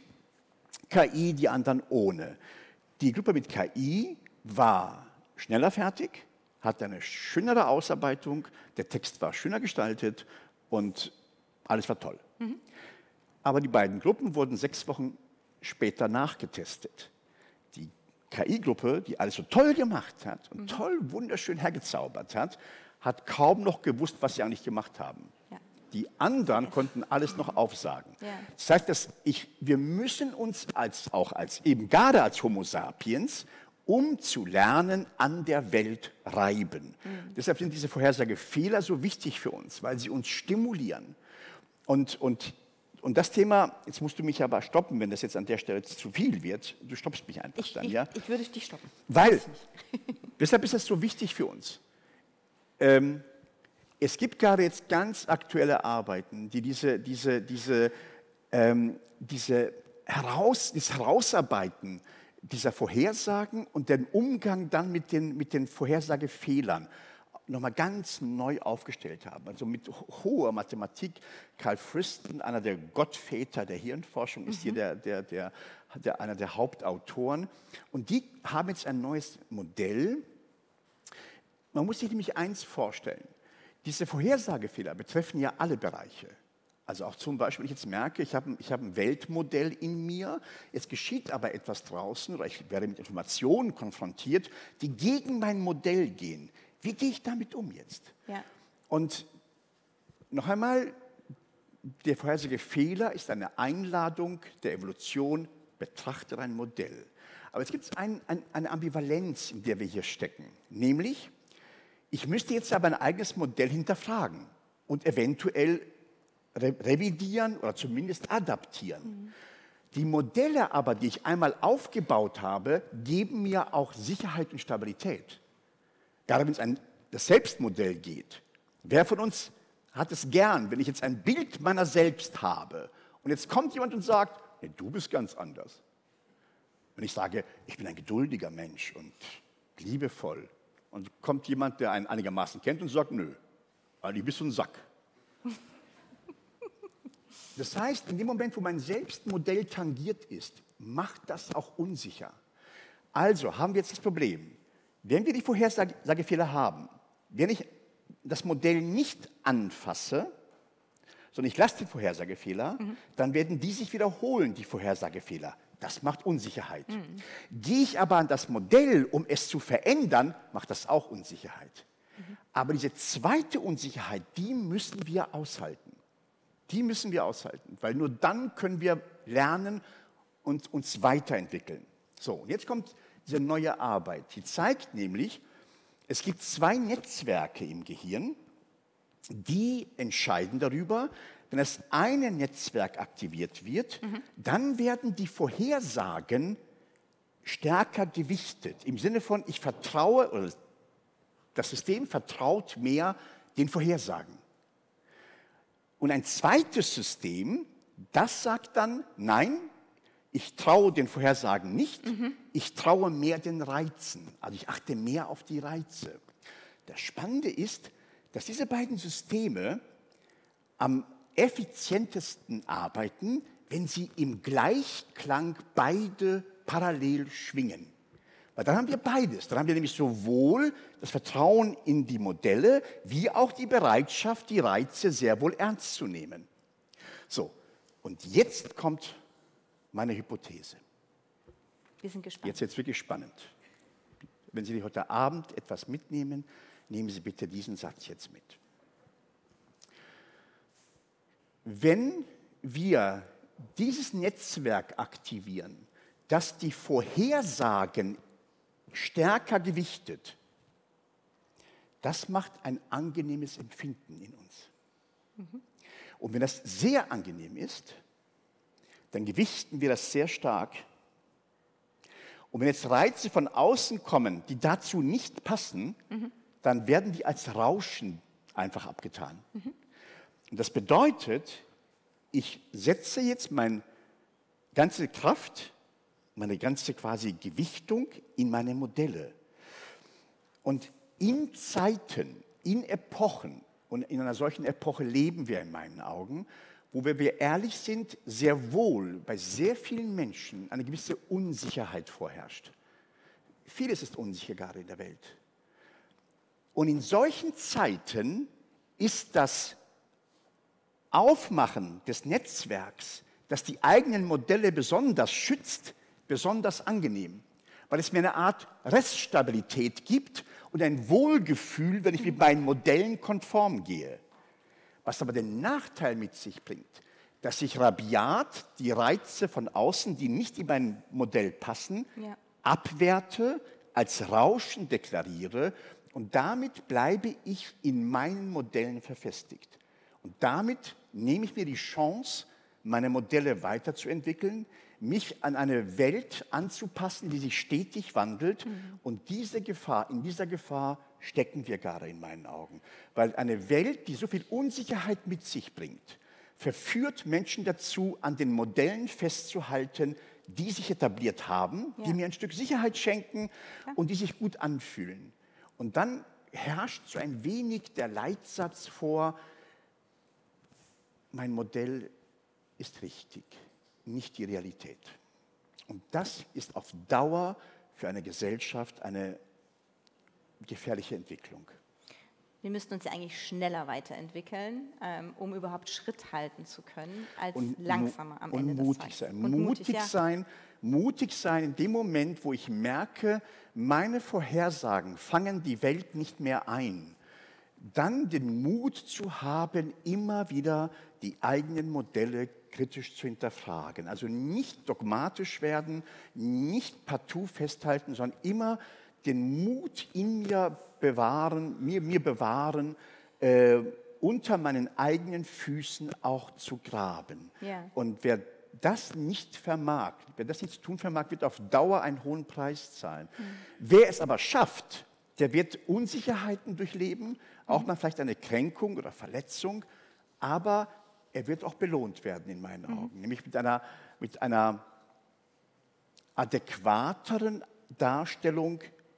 S3: K I, die anderen ohne. Die Gruppe mit K I war schneller fertig, hatte eine schönere Ausarbeitung, der Text war schöner gestaltet und alles war toll. Mhm. Aber die beiden Gruppen wurden sechs Wochen später nachgetestet. Die K I-Gruppe, die alles so toll gemacht hat und mhm. toll, wunderschön hergezaubert hat, hat kaum noch gewusst, was sie eigentlich gemacht haben. Ja. Die anderen konnten alles noch aufsagen. Ja. Das heißt, dass ich, wir müssen uns als, auch als, eben gerade als Homo sapiens, um zu lernen, an der Welt reiben. Mhm. Deshalb sind diese Vorhersagefehler so wichtig für uns, weil sie uns stimulieren. Und, und, und das Thema, jetzt musst du mich aber stoppen, wenn das jetzt an der Stelle zu viel wird. Du stoppst mich einfach
S2: ich,
S3: dann,
S2: ich,
S3: ja?
S2: Ich würde dich stoppen.
S3: Weil, deshalb ist das so wichtig für uns. Ähm, Es gibt gerade jetzt ganz aktuelle Arbeiten, die diese, diese, diese, ähm, diese Heraus, das Herausarbeiten dieser Vorhersagen und den Umgang dann mit den, mit den Vorhersagefehlern nochmal ganz neu aufgestellt haben. Also mit hoher Mathematik. Carl Friston, einer der Gottväter der Hirnforschung, ist mhm. hier der, der, der, der, einer der Hauptautoren. Und die haben jetzt ein neues Modell. Man muss sich nämlich eins vorstellen. Diese Vorhersagefehler betreffen ja alle Bereiche. Also auch zum Beispiel, wenn ich jetzt merke, ich habe, ich habe ein Weltmodell in mir, jetzt geschieht aber etwas draußen oder ich werde mit Informationen konfrontiert, die gegen mein Modell gehen. Wie gehe ich damit um jetzt? Ja. Und noch einmal, der Vorhersagefehler ist eine Einladung der Evolution, betrachte dein Modell. Aber es gibt ein, ein, eine Ambivalenz, in der wir hier stecken, nämlich, ich müsste jetzt aber ein eigenes Modell hinterfragen und eventuell re revidieren oder zumindest adaptieren. Mhm. Die Modelle aber, die ich einmal aufgebaut habe, geben mir auch Sicherheit und Stabilität. Gerade wenn es um das Selbstmodell geht. Wer von uns hat es gern, wenn ich jetzt ein Bild meiner selbst habe und jetzt kommt jemand und sagt, nee, du bist ganz anders. Wenn ich sage, ich bin ein geduldiger Mensch und liebevoll, Und kommt jemand, der einen einigermaßen kennt und sagt, nö, du bist so ein Sack. Das heißt, in dem Moment, wo mein Selbstmodell tangiert ist, macht das auch unsicher. Also haben wir jetzt das Problem, wenn wir die Vorhersagefehler haben, wenn ich das Modell nicht anfasse, sondern ich lasse den Vorhersagefehler, mhm. dann werden die sich wiederholen, die Vorhersagefehler. Das macht Unsicherheit. Mhm. Gehe ich aber an das Modell, um es zu verändern, macht das auch Unsicherheit. Mhm. Aber diese zweite Unsicherheit, die müssen wir aushalten. Die müssen wir aushalten, weil nur dann können wir lernen und uns weiterentwickeln. So, und jetzt kommt diese neue Arbeit. Die zeigt nämlich, es gibt zwei Netzwerke im Gehirn, die entscheiden darüber, wenn das eine Netzwerk aktiviert wird, mhm. dann werden die Vorhersagen stärker gewichtet. Im Sinne von, ich vertraue, oder das System vertraut mehr den Vorhersagen. Und ein zweites System, das sagt dann, nein, ich traue den Vorhersagen nicht, mhm. ich traue mehr den Reizen. Also ich achte mehr auf die Reize. Das Spannende ist, dass diese beiden Systeme am effizientesten arbeiten, wenn sie im Gleichklang beide parallel schwingen. Weil dann haben wir beides. Dann haben wir nämlich sowohl das Vertrauen in die Modelle, wie auch die Bereitschaft, die Reize sehr wohl ernst zu nehmen. So, und jetzt kommt meine Hypothese.
S2: Wir sind gespannt.
S3: Jetzt wird es wirklich spannend. Wenn Sie heute Abend etwas mitnehmen, nehmen Sie bitte diesen Satz jetzt mit. Wenn wir dieses Netzwerk aktivieren, das die Vorhersagen stärker gewichtet, das macht ein angenehmes Empfinden in uns. Mhm. Und wenn das sehr angenehm ist, dann gewichten wir das sehr stark. Und wenn jetzt Reize von außen kommen, die dazu nicht passen, mhm. dann werden die als Rauschen einfach abgetan. Mhm. Und das bedeutet, ich setze jetzt meine ganze Kraft, meine ganze quasi Gewichtung in meine Modelle. Und in Zeiten, in Epochen, und in einer solchen Epoche leben wir in meinen Augen, wo wir, wir ehrlich sind, sehr wohl bei sehr vielen Menschen eine gewisse Unsicherheit vorherrscht. Vieles ist unsicher gerade in der Welt. Und in solchen Zeiten ist das Aufmachen des Netzwerks, das die eigenen Modelle besonders schützt, besonders angenehm, weil es mir eine Art Reststabilität gibt und ein Wohlgefühl, wenn ich mit meinen Modellen konform gehe. Was aber den Nachteil mit sich bringt, dass ich rabiat die Reize von außen, die nicht in mein Modell passen, ja. abwerte, als Rauschen deklariere und damit bleibe ich in meinen Modellen verfestigt. Und damit nehme ich mir die Chance, meine Modelle weiterzuentwickeln, mich an eine Welt anzupassen, die sich stetig wandelt. Mhm. Und diese Gefahr, in dieser Gefahr stecken wir gerade in meinen Augen. Weil eine Welt, die so viel Unsicherheit mit sich bringt, verführt Menschen dazu, an den Modellen festzuhalten, die sich etabliert haben, ja. die mir ein Stück Sicherheit schenken ja. und die sich gut anfühlen. Und dann herrscht so ein wenig der Leitsatz vor, mein Modell ist richtig, nicht die Realität. Und das ist auf Dauer für eine Gesellschaft eine gefährliche Entwicklung.
S2: Wir müssten uns ja eigentlich schneller weiterentwickeln, ähm, um überhaupt Schritt halten zu können, als und langsamer am Ende des Tages.
S3: Sein. Und mutig, mutig sein. Mutig sein in dem Moment, wo ich merke, meine Vorhersagen fangen die Welt nicht mehr ein. Dann den Mut zu haben, immer wieder die eigenen Modelle kritisch zu hinterfragen. Also nicht dogmatisch werden, nicht partout festhalten, sondern immer den Mut in mir bewahren, mir, mir bewahren, äh, unter meinen eigenen Füßen auch zu graben. Ja. Und wer das nicht vermag, wer das nicht zu tun vermag, wird auf Dauer einen hohen Preis zahlen. Mhm. Wer es aber schafft, der wird Unsicherheiten durchleben, auch mal vielleicht eine Kränkung oder Verletzung, aber er wird auch belohnt werden in meinen Augen, mhm. nämlich mit einer, mit einer adäquateren Darstellung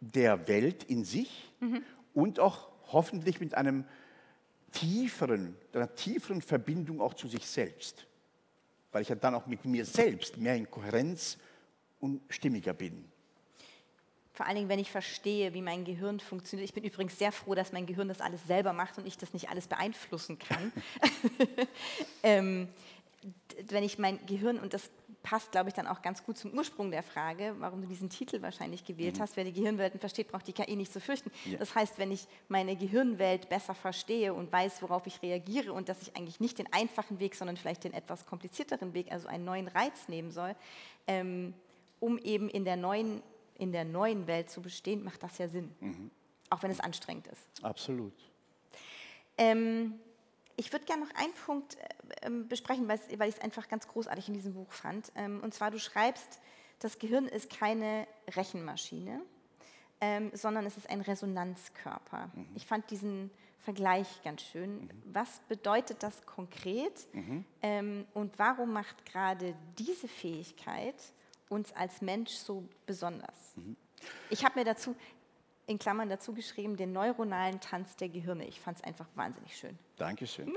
S3: der Welt in sich mhm. und auch hoffentlich mit einem tieferen, einer tieferen Verbindung auch zu sich selbst. Weil ich ja dann auch mit mir selbst mehr in Kohärenz und stimmiger bin.
S2: Vor allen Dingen, wenn ich verstehe, wie mein Gehirn funktioniert. Ich bin übrigens sehr froh, dass mein Gehirn das alles selber macht und ich das nicht alles beeinflussen kann. ähm, wenn ich mein Gehirn, und das passt, glaube ich, dann auch ganz gut zum Ursprung der Frage, warum du diesen Titel wahrscheinlich gewählt mhm. hast, wer die Gehirnwelten versteht, braucht die K I nicht zu fürchten. Ja. Das heißt, wenn ich meine Gehirnwelt besser verstehe und weiß, worauf ich reagiere und dass ich eigentlich nicht den einfachen Weg, sondern vielleicht den etwas komplizierteren Weg, also einen neuen Reiz nehmen soll, ähm, um eben in der neuen in der neuen Welt zu bestehen, macht das ja Sinn. Mhm. Auch wenn es anstrengend ist.
S3: Absolut.
S2: Ähm, ich würde gerne noch einen Punkt äh, besprechen, weil ich es einfach ganz großartig in diesem Buch fand. Ähm, und zwar, du schreibst, das Gehirn ist keine Rechenmaschine, ähm, sondern es ist ein Resonanzkörper. Mhm. Ich fand diesen Vergleich ganz schön. Mhm. Was bedeutet das konkret? Mhm. Ähm, und warum macht gerade diese Fähigkeit uns als Mensch so besonders? Mhm. Ich habe mir dazu, in Klammern dazu geschrieben, den neuronalen Tanz der Gehirne. Ich fand es einfach wahnsinnig schön.
S3: Dankeschön.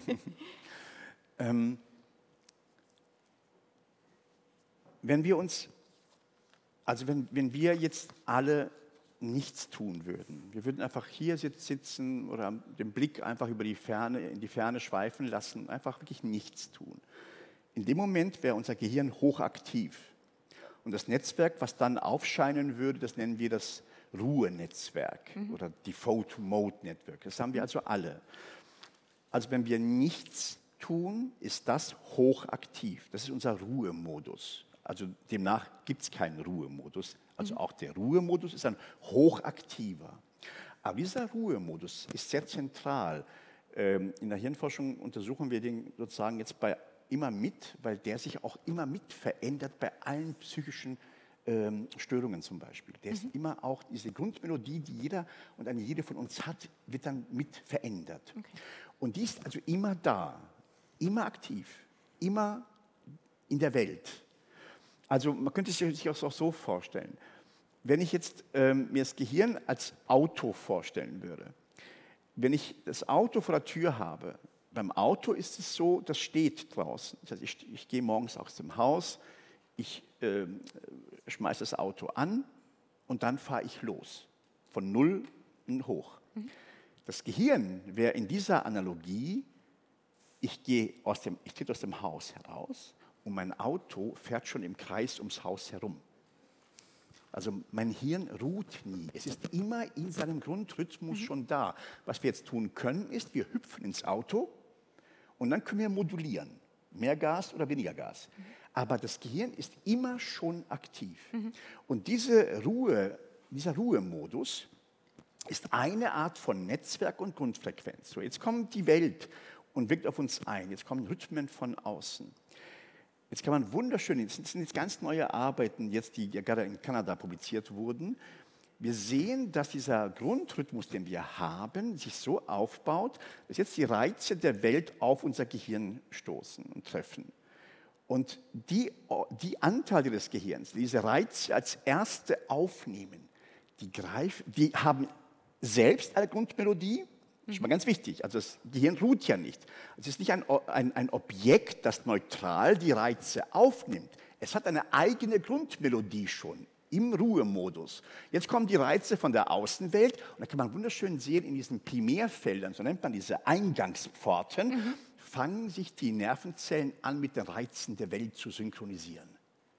S3: ähm, wenn wir uns, also wenn, wenn wir jetzt alle nichts tun würden, wir würden einfach hier sitzen oder den Blick einfach über die Ferne, in die Ferne schweifen lassen, einfach wirklich nichts tun. In dem Moment wäre unser Gehirn hochaktiv. Und das Netzwerk, was dann aufscheinen würde, das nennen wir das Ruhenetzwerk mhm. oder Default Mode Network. Das haben wir also alle. Also wenn wir nichts tun, ist das hochaktiv. Das ist unser Ruhemodus. Also demnach gibt es keinen Ruhemodus. Also mhm. auch der Ruhemodus ist ein hochaktiver. Aber dieser Ruhemodus ist sehr zentral. In der Hirnforschung untersuchen wir den sozusagen jetzt bei immer mit, weil der sich auch immer mit verändert bei allen psychischen ähm, Störungen zum Beispiel. Der mhm. ist immer auch, diese Grundmelodie, die jeder und eine jede von uns hat, wird dann mit verändert. Okay. Und die ist also immer da, immer aktiv, immer in der Welt. Also man könnte sich das auch so vorstellen. Wenn ich jetzt ähm, mir das Gehirn als Auto vorstellen würde, wenn ich das Auto vor der Tür habe, beim Auto ist es so, das steht draußen. Das heißt, ich, ich gehe morgens aus dem Haus, ich äh, schmeiße das Auto an und dann fahre ich los, von null hoch. Mhm. Das Gehirn wäre in dieser Analogie, ich gehe aus dem, ich trete aus dem Haus heraus und mein Auto fährt schon im Kreis ums Haus herum. Also mein Hirn ruht nie. Es ist immer in seinem Grundrhythmus mhm. schon da. Was wir jetzt tun können, ist, wir hüpfen ins Auto und dann können wir modulieren. Mehr Gas oder weniger Gas. Mhm. Aber das Gehirn ist immer schon aktiv. Mhm. Und diese Ruhe, dieser Ruhemodus ist eine Art von Netzwerk und Grundfrequenz. So, jetzt kommt die Welt und wirkt auf uns ein. Jetzt kommen Rhythmen von außen. Jetzt kann man wunderschön, das sind jetzt ganz neue Arbeiten, jetzt, die ja gerade in Kanada publiziert wurden. Wir sehen, dass dieser Grundrhythmus, den wir haben, sich so aufbaut, dass jetzt die Reize der Welt auf unser Gehirn stoßen und treffen. Und die, die Anteile des Gehirns, die diese Reize als erste aufnehmen, die, greifen, die haben selbst eine Grundmelodie. Das ist mal ganz wichtig. Also das Gehirn ruht ja nicht. Es ist nicht ein, ein, ein Objekt, das neutral die Reize aufnimmt. Es hat eine eigene Grundmelodie schon im Ruhemodus. Jetzt kommen die Reize von der Außenwelt und da kann man wunderschön sehen, in diesen Primärfeldern, so nennt man diese Eingangspforten, mhm. fangen sich die Nervenzellen an, mit den Reizen der Welt zu synchronisieren.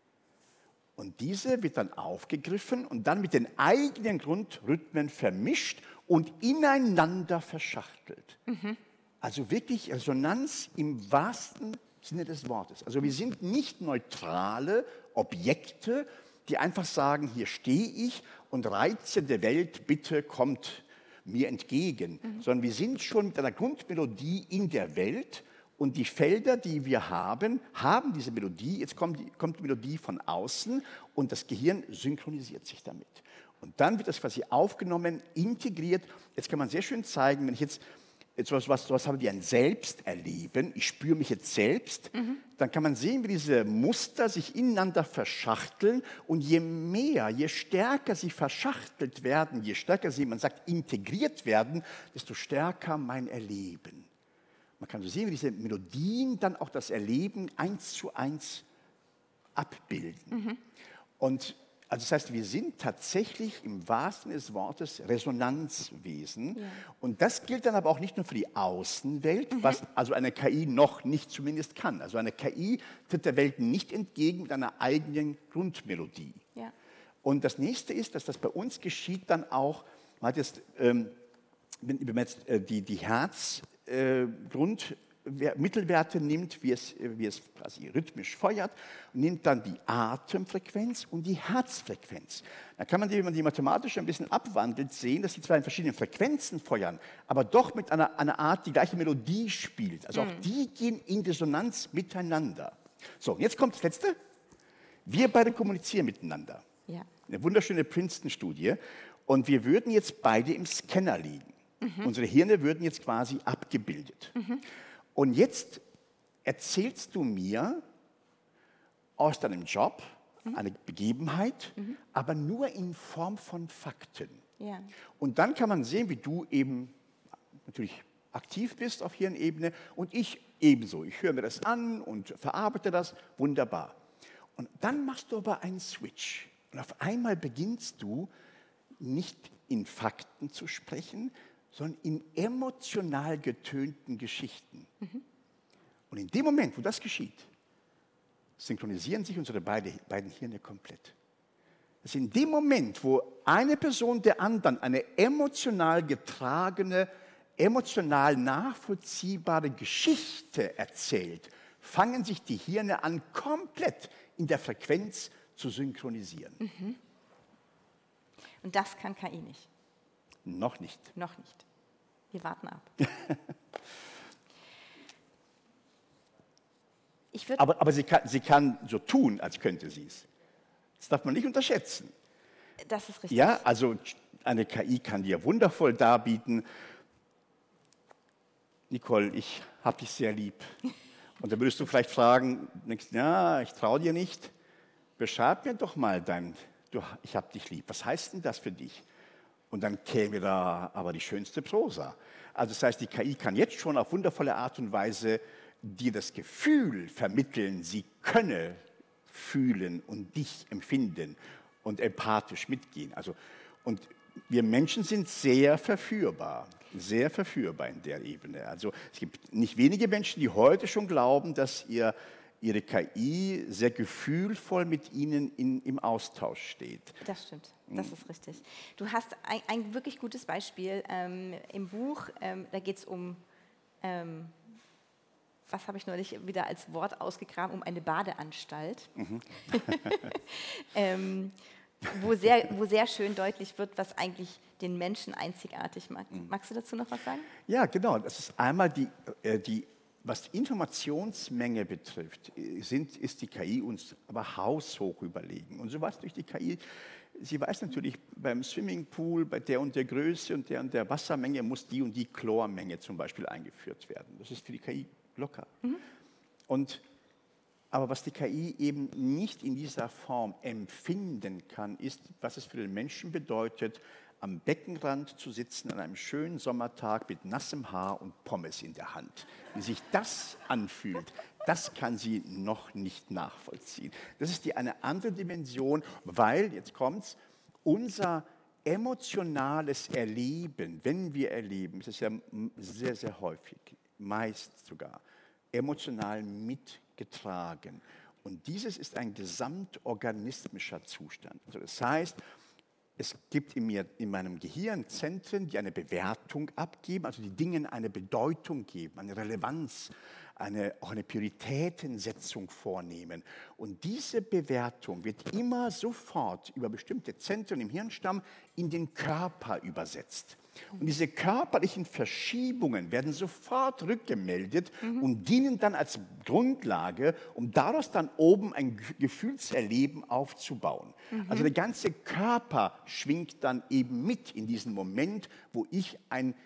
S3: Und diese wird dann aufgegriffen und dann mit den eigenen Grundrhythmen vermischt und ineinander verschachtelt. Mhm. Also wirklich Resonanz im wahrsten Sinne des Wortes. Also wir sind nicht neutrale Objekte, die einfach sagen, hier stehe ich und Reize der Welt, bitte kommt mir entgegen. Mhm. Sondern wir sind schon mit einer Grundmelodie in der Welt und die Felder, die wir haben, haben diese Melodie. Jetzt kommt die, kommt die Melodie von außen und das Gehirn synchronisiert sich damit. Und dann wird das quasi aufgenommen, integriert. Jetzt kann man sehr schön zeigen, wenn ich jetzt etwas, was, was haben die ein Selbsterleben, ich spüre mich jetzt selbst, mhm. dann kann man sehen, wie diese Muster sich ineinander verschachteln und je mehr, je stärker sie verschachtelt werden, je stärker sie, man sagt, integriert werden, desto stärker mein Erleben. Man kann so sehen, wie diese Melodien dann auch das Erleben eins zu eins abbilden. Mhm. Und also das heißt, wir sind tatsächlich im wahrsten Sinne des Wortes Resonanzwesen. Ja. Und das gilt dann aber auch nicht nur für die Außenwelt, mhm. was also eine K I noch nicht zumindest kann. Also eine K I tritt der Welt nicht entgegen mit einer eigenen Grundmelodie. Ja. Und das Nächste ist, dass das bei uns geschieht dann auch, man hat jetzt, ähm, wenn man jetzt äh, die, die Herzgrund äh, Mittelwerte nimmt, wie es, wie es quasi rhythmisch feuert, und nimmt dann die Atemfrequenz und die Herzfrequenz. Da kann man, wenn man die mathematisch ein bisschen abwandelt, sehen, dass die zwar in verschiedenen Frequenzen feuern, aber doch mit einer, einer Art die gleiche Melodie spielt. Also auch mhm. die gehen in Dissonanz miteinander. So, und jetzt kommt das Letzte. Wir beide kommunizieren miteinander. Ja. Eine wunderschöne Princeton-Studie. Und wir würden jetzt beide im Scanner liegen. Mhm. Unsere Hirne würden jetzt quasi abgebildet. Mhm. Und jetzt erzählst du mir aus deinem Job mhm. eine Begebenheit, mhm. aber nur in Form von Fakten. Ja. Und dann kann man sehen, wie du eben natürlich aktiv bist auf Hirnebene und ich ebenso. Ich höre mir das an und verarbeite das, wunderbar. Und dann machst du aber einen Switch. Und auf einmal beginnst du nicht in Fakten zu sprechen, sondern in emotional getönten Geschichten. Mhm. Und in dem Moment, wo das geschieht, synchronisieren sich unsere beide, beiden Hirne komplett. Das ist in dem Moment, wo eine Person der anderen eine emotional getragene, emotional nachvollziehbare Geschichte erzählt, fangen sich die Hirne an, komplett in der Frequenz zu synchronisieren.
S2: Mhm. Und das kann K I nicht?
S3: Noch nicht.
S2: Noch nicht. Wir warten ab. Ich
S3: aber aber sie, kann, sie kann so tun, als könnte sie es. Das darf man nicht unterschätzen.
S2: Das ist richtig.
S3: Ja, also eine K I kann dir wundervoll darbieten, Nicole, ich habe dich sehr lieb. Und dann würdest du vielleicht fragen, ja, ich traue dir nicht. Beschreib mir doch mal dein, du, ich habe dich lieb. Was heißt denn das für dich? Und dann käme da aber die schönste Prosa. Also das heißt, die K I kann jetzt schon auf wundervolle Art und Weise dir das Gefühl vermitteln, sie könne fühlen und dich empfinden und empathisch mitgehen. Also, und wir Menschen sind sehr verführbar, sehr verführbar in der Ebene. Also es gibt nicht wenige Menschen, die heute schon glauben, dass ihr ihre K I sehr gefühlvoll mit ihnen in, im Austausch steht.
S2: Das stimmt, das ist richtig. Du hast ein, ein wirklich gutes Beispiel ähm, im Buch, ähm, da geht es um, ähm, was habe ich neulich wieder als Wort ausgegraben, um eine Badeanstalt, mhm. ähm, wo, sehr, wo sehr schön deutlich wird, was eigentlich den Menschen einzigartig macht. Mhm. Magst du dazu noch was sagen?
S3: Ja, genau. Das ist einmal die, äh, die was die Informationsmenge betrifft, sind, ist die K I uns aber haushoch überlegen. Und so was durch die K I, sie weiß natürlich, beim Swimmingpool, bei der und der Größe und der und der Wassermenge muss die und die Chlormenge zum Beispiel eingeführt werden. Das ist für die K I locker. Mhm. Und, aber was die K I eben nicht in dieser Form empfinden kann, ist, was es für den Menschen bedeutet, am Beckenrand zu sitzen an einem schönen Sommertag mit nassem Haar und Pommes in der Hand. Wie sich das anfühlt, das kann sie noch nicht nachvollziehen. Das ist die eine andere Dimension, weil, jetzt kommt's, unser emotionales Erleben, wenn wir erleben, das ist ja sehr, sehr häufig, meist sogar, emotional mitgetragen. Und dieses ist ein gesamtorganismischer Zustand. Also das heißt, es gibt in, mir, in meinem Gehirn Zentren, die eine Bewertung abgeben, also die Dingen eine Bedeutung geben, eine Relevanz, eine, auch eine Prioritätensetzung vornehmen. Und diese Bewertung wird immer sofort über bestimmte Zentren im Hirnstamm in den Körper übersetzt. Und diese körperlichen Verschiebungen werden sofort rückgemeldet mhm. und dienen dann als Grundlage, um daraus dann oben ein Gefühlserleben aufzubauen. Mhm. Also der ganze Körper schwingt dann eben mit in diesen Moment, wo ich ein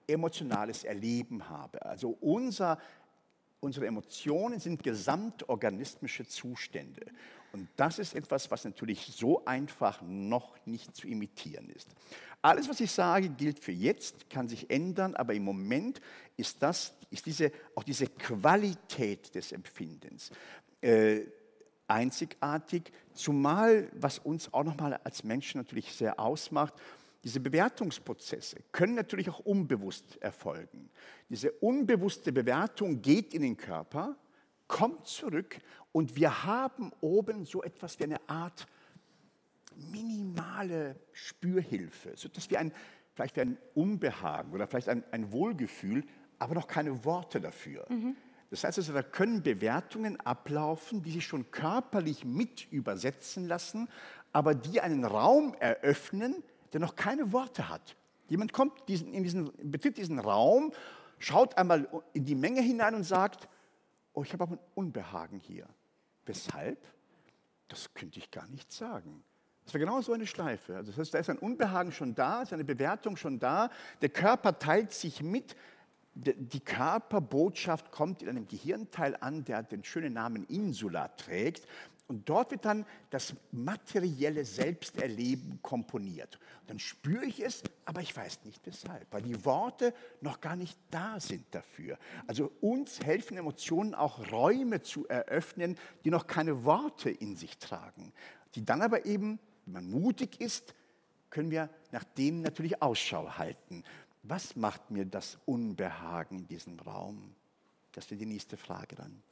S3: emotionales Erleben habe. Also unser, unsere Emotionen sind gesamtorganismische Zustände. Und das ist etwas, was natürlich so einfach noch nicht zu imitieren ist. Alles, was ich sage, gilt für jetzt, kann sich ändern, aber im Moment ist das, ist diese, auch diese Qualität des Empfindens äh, einzigartig, zumal, was uns auch nochmal als Menschen natürlich sehr ausmacht, diese Bewertungsprozesse können natürlich auch unbewusst erfolgen. Diese unbewusste Bewertung geht in den Körper, kommt zurück und wir haben oben so etwas wie eine Art minimale Spürhilfe, so etwas wie ein, vielleicht wie ein Unbehagen oder vielleicht ein, ein Wohlgefühl, aber noch keine Worte dafür. Mhm. Das heißt also, da können Bewertungen ablaufen, die sich schon körperlich mit übersetzen lassen, aber die einen Raum eröffnen, der noch keine Worte hat. Jemand kommt diesen, in diesen, betritt diesen Raum, schaut einmal in die Menge hinein und sagt, oh, ich habe aber ein Unbehagen hier. Weshalb? Das könnte ich gar nicht sagen. Das wäre genau so eine Schleife. Also das heißt, da ist ein Unbehagen schon da, ist eine Bewertung schon da, der Körper teilt sich mit, die Körperbotschaft kommt in einem Gehirnteil an, der den schönen Namen Insula trägt. Und dort wird dann das materielle Selbsterleben komponiert. Und dann spüre ich es, aber ich weiß nicht weshalb, weil die Worte noch gar nicht da sind dafür. Also uns helfen Emotionen auch Räume zu eröffnen, die noch keine Worte in sich tragen. Die dann aber eben, wenn man mutig ist, können wir nach denen natürlich Ausschau halten. Was macht mir das Unbehagen in diesem Raum? Das wäre die nächste Frage dann.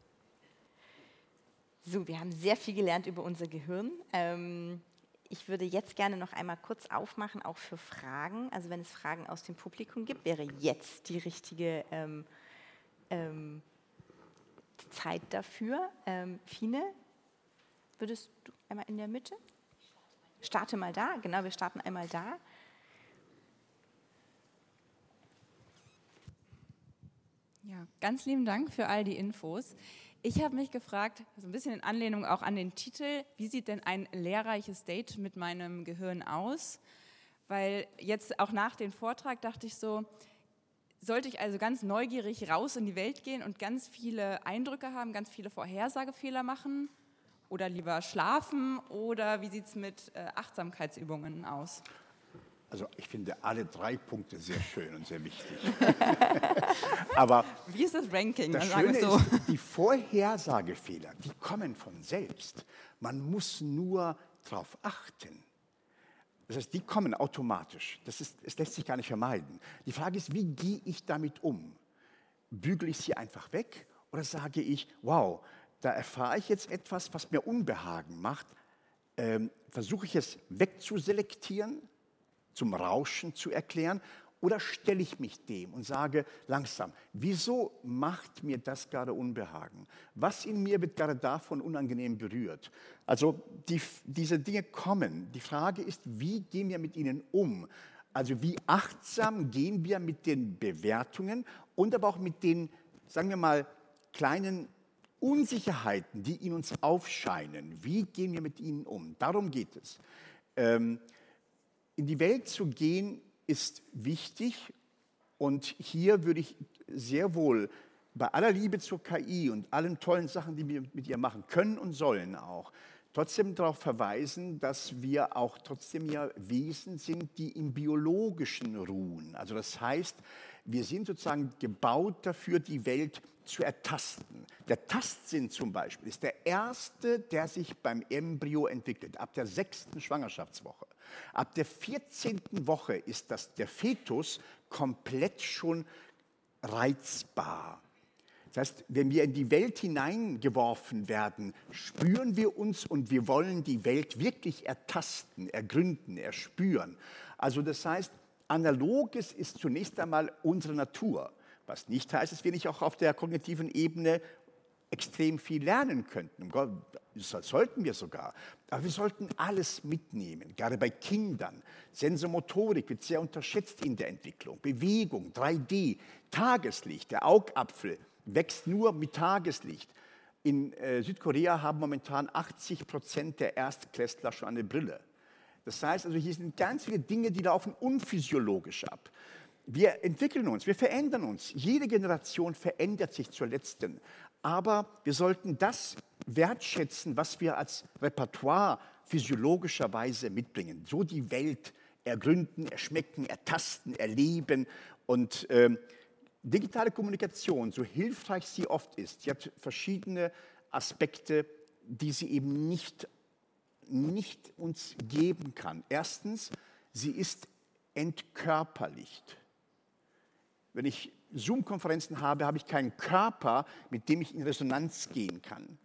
S2: So, wir haben sehr viel gelernt über unser Gehirn. Ähm, ich würde jetzt gerne noch einmal kurz aufmachen, auch für Fragen. Also wenn es Fragen aus dem Publikum gibt, wäre jetzt die richtige ähm, ähm, Zeit dafür. Ähm, Fine, würdest du einmal in der Mitte? Starte mal da, genau, wir starten einmal da.
S4: Ja, ganz lieben Dank für all die Infos. Ich habe mich gefragt, also ein bisschen in Anlehnung auch an den Titel, wie sieht denn ein lehrreiches Date mit meinem Gehirn aus? Weil jetzt auch nach dem Vortrag dachte ich so, sollte ich also ganz neugierig raus in die Welt gehen und ganz viele Eindrücke haben, ganz viele Vorhersagefehler machen? Oder lieber schlafen? Oder wie sieht es mit äh, Achtsamkeitsübungen aus?
S3: Also ich finde alle drei Punkte sehr schön und sehr wichtig. Aber
S4: wie ist das Ranking?
S3: Das Schöne so. ist, die Vorhersagefehler, die kommen von selbst. Man muss nur darauf achten. Das heißt, die kommen automatisch. Das ist, es lässt sich gar nicht vermeiden. Die Frage ist, wie gehe ich damit um? Bügele ich sie einfach weg oder sage ich, wow, da erfahre ich jetzt etwas, was mir Unbehagen macht. Ähm, versuche ich es wegzuselektieren, zum Rauschen zu erklären, oder stelle ich mich dem und sage langsam, wieso macht mir das gerade Unbehagen? Was in mir wird gerade davon unangenehm berührt? Also die, diese Dinge kommen. Die Frage ist, wie gehen wir mit ihnen um? Also wie achtsam gehen wir mit den Bewertungen und aber auch mit den, sagen wir mal, kleinen Unsicherheiten, die in uns aufscheinen. Wie gehen wir mit ihnen um? Darum geht es. Ähm, In die Welt zu gehen ist wichtig und hier würde ich sehr wohl bei aller Liebe zur K I und allen tollen Sachen, die wir mit ihr machen können und sollen auch, trotzdem darauf verweisen, dass wir auch trotzdem ja Wesen sind, die im Biologischen ruhen. Also das heißt, wir sind sozusagen gebaut dafür, die Welt zu ertasten. Der Tastsinn zum Beispiel ist der erste, der sich beim Embryo entwickelt, ab der sechsten Schwangerschaftswoche. Ab der vierzehnten Woche ist das, der Fetus komplett schon reizbar. Das heißt, wenn wir in die Welt hineingeworfen werden, spüren wir uns und wir wollen die Welt wirklich ertasten, ergründen, erspüren. Also das heißt, Analoges ist zunächst einmal unsere Natur. Was nicht heißt, dass wir nicht auch auf der kognitiven Ebene extrem viel lernen könnten. Das sollten wir sogar. Aber wir sollten alles mitnehmen, gerade bei Kindern. Sensomotorik wird sehr unterschätzt in der Entwicklung. Bewegung, drei D, Tageslicht, der Augapfel wächst nur mit Tageslicht. In äh, Südkorea haben momentan achtzig Prozent der Erstklässler schon eine Brille. Das heißt also, hier sind ganz viele Dinge, die laufen unphysiologisch ab. Wir entwickeln uns, wir verändern uns. Jede Generation verändert sich zur letzten. Aber wir sollten das wertschätzen, was wir als Repertoire physiologischerweise mitbringen. So die Welt ergründen, erschmecken, ertasten, erleben. Und ähm, digitale Kommunikation, so hilfreich sie oft ist, sie hat verschiedene Aspekte, die sie eben nicht, nicht uns geben kann. Erstens, sie ist entkörperlicht. Wenn ich Zoom-Konferenzen habe, habe ich keinen Körper, mit dem ich in Resonanz gehen kann.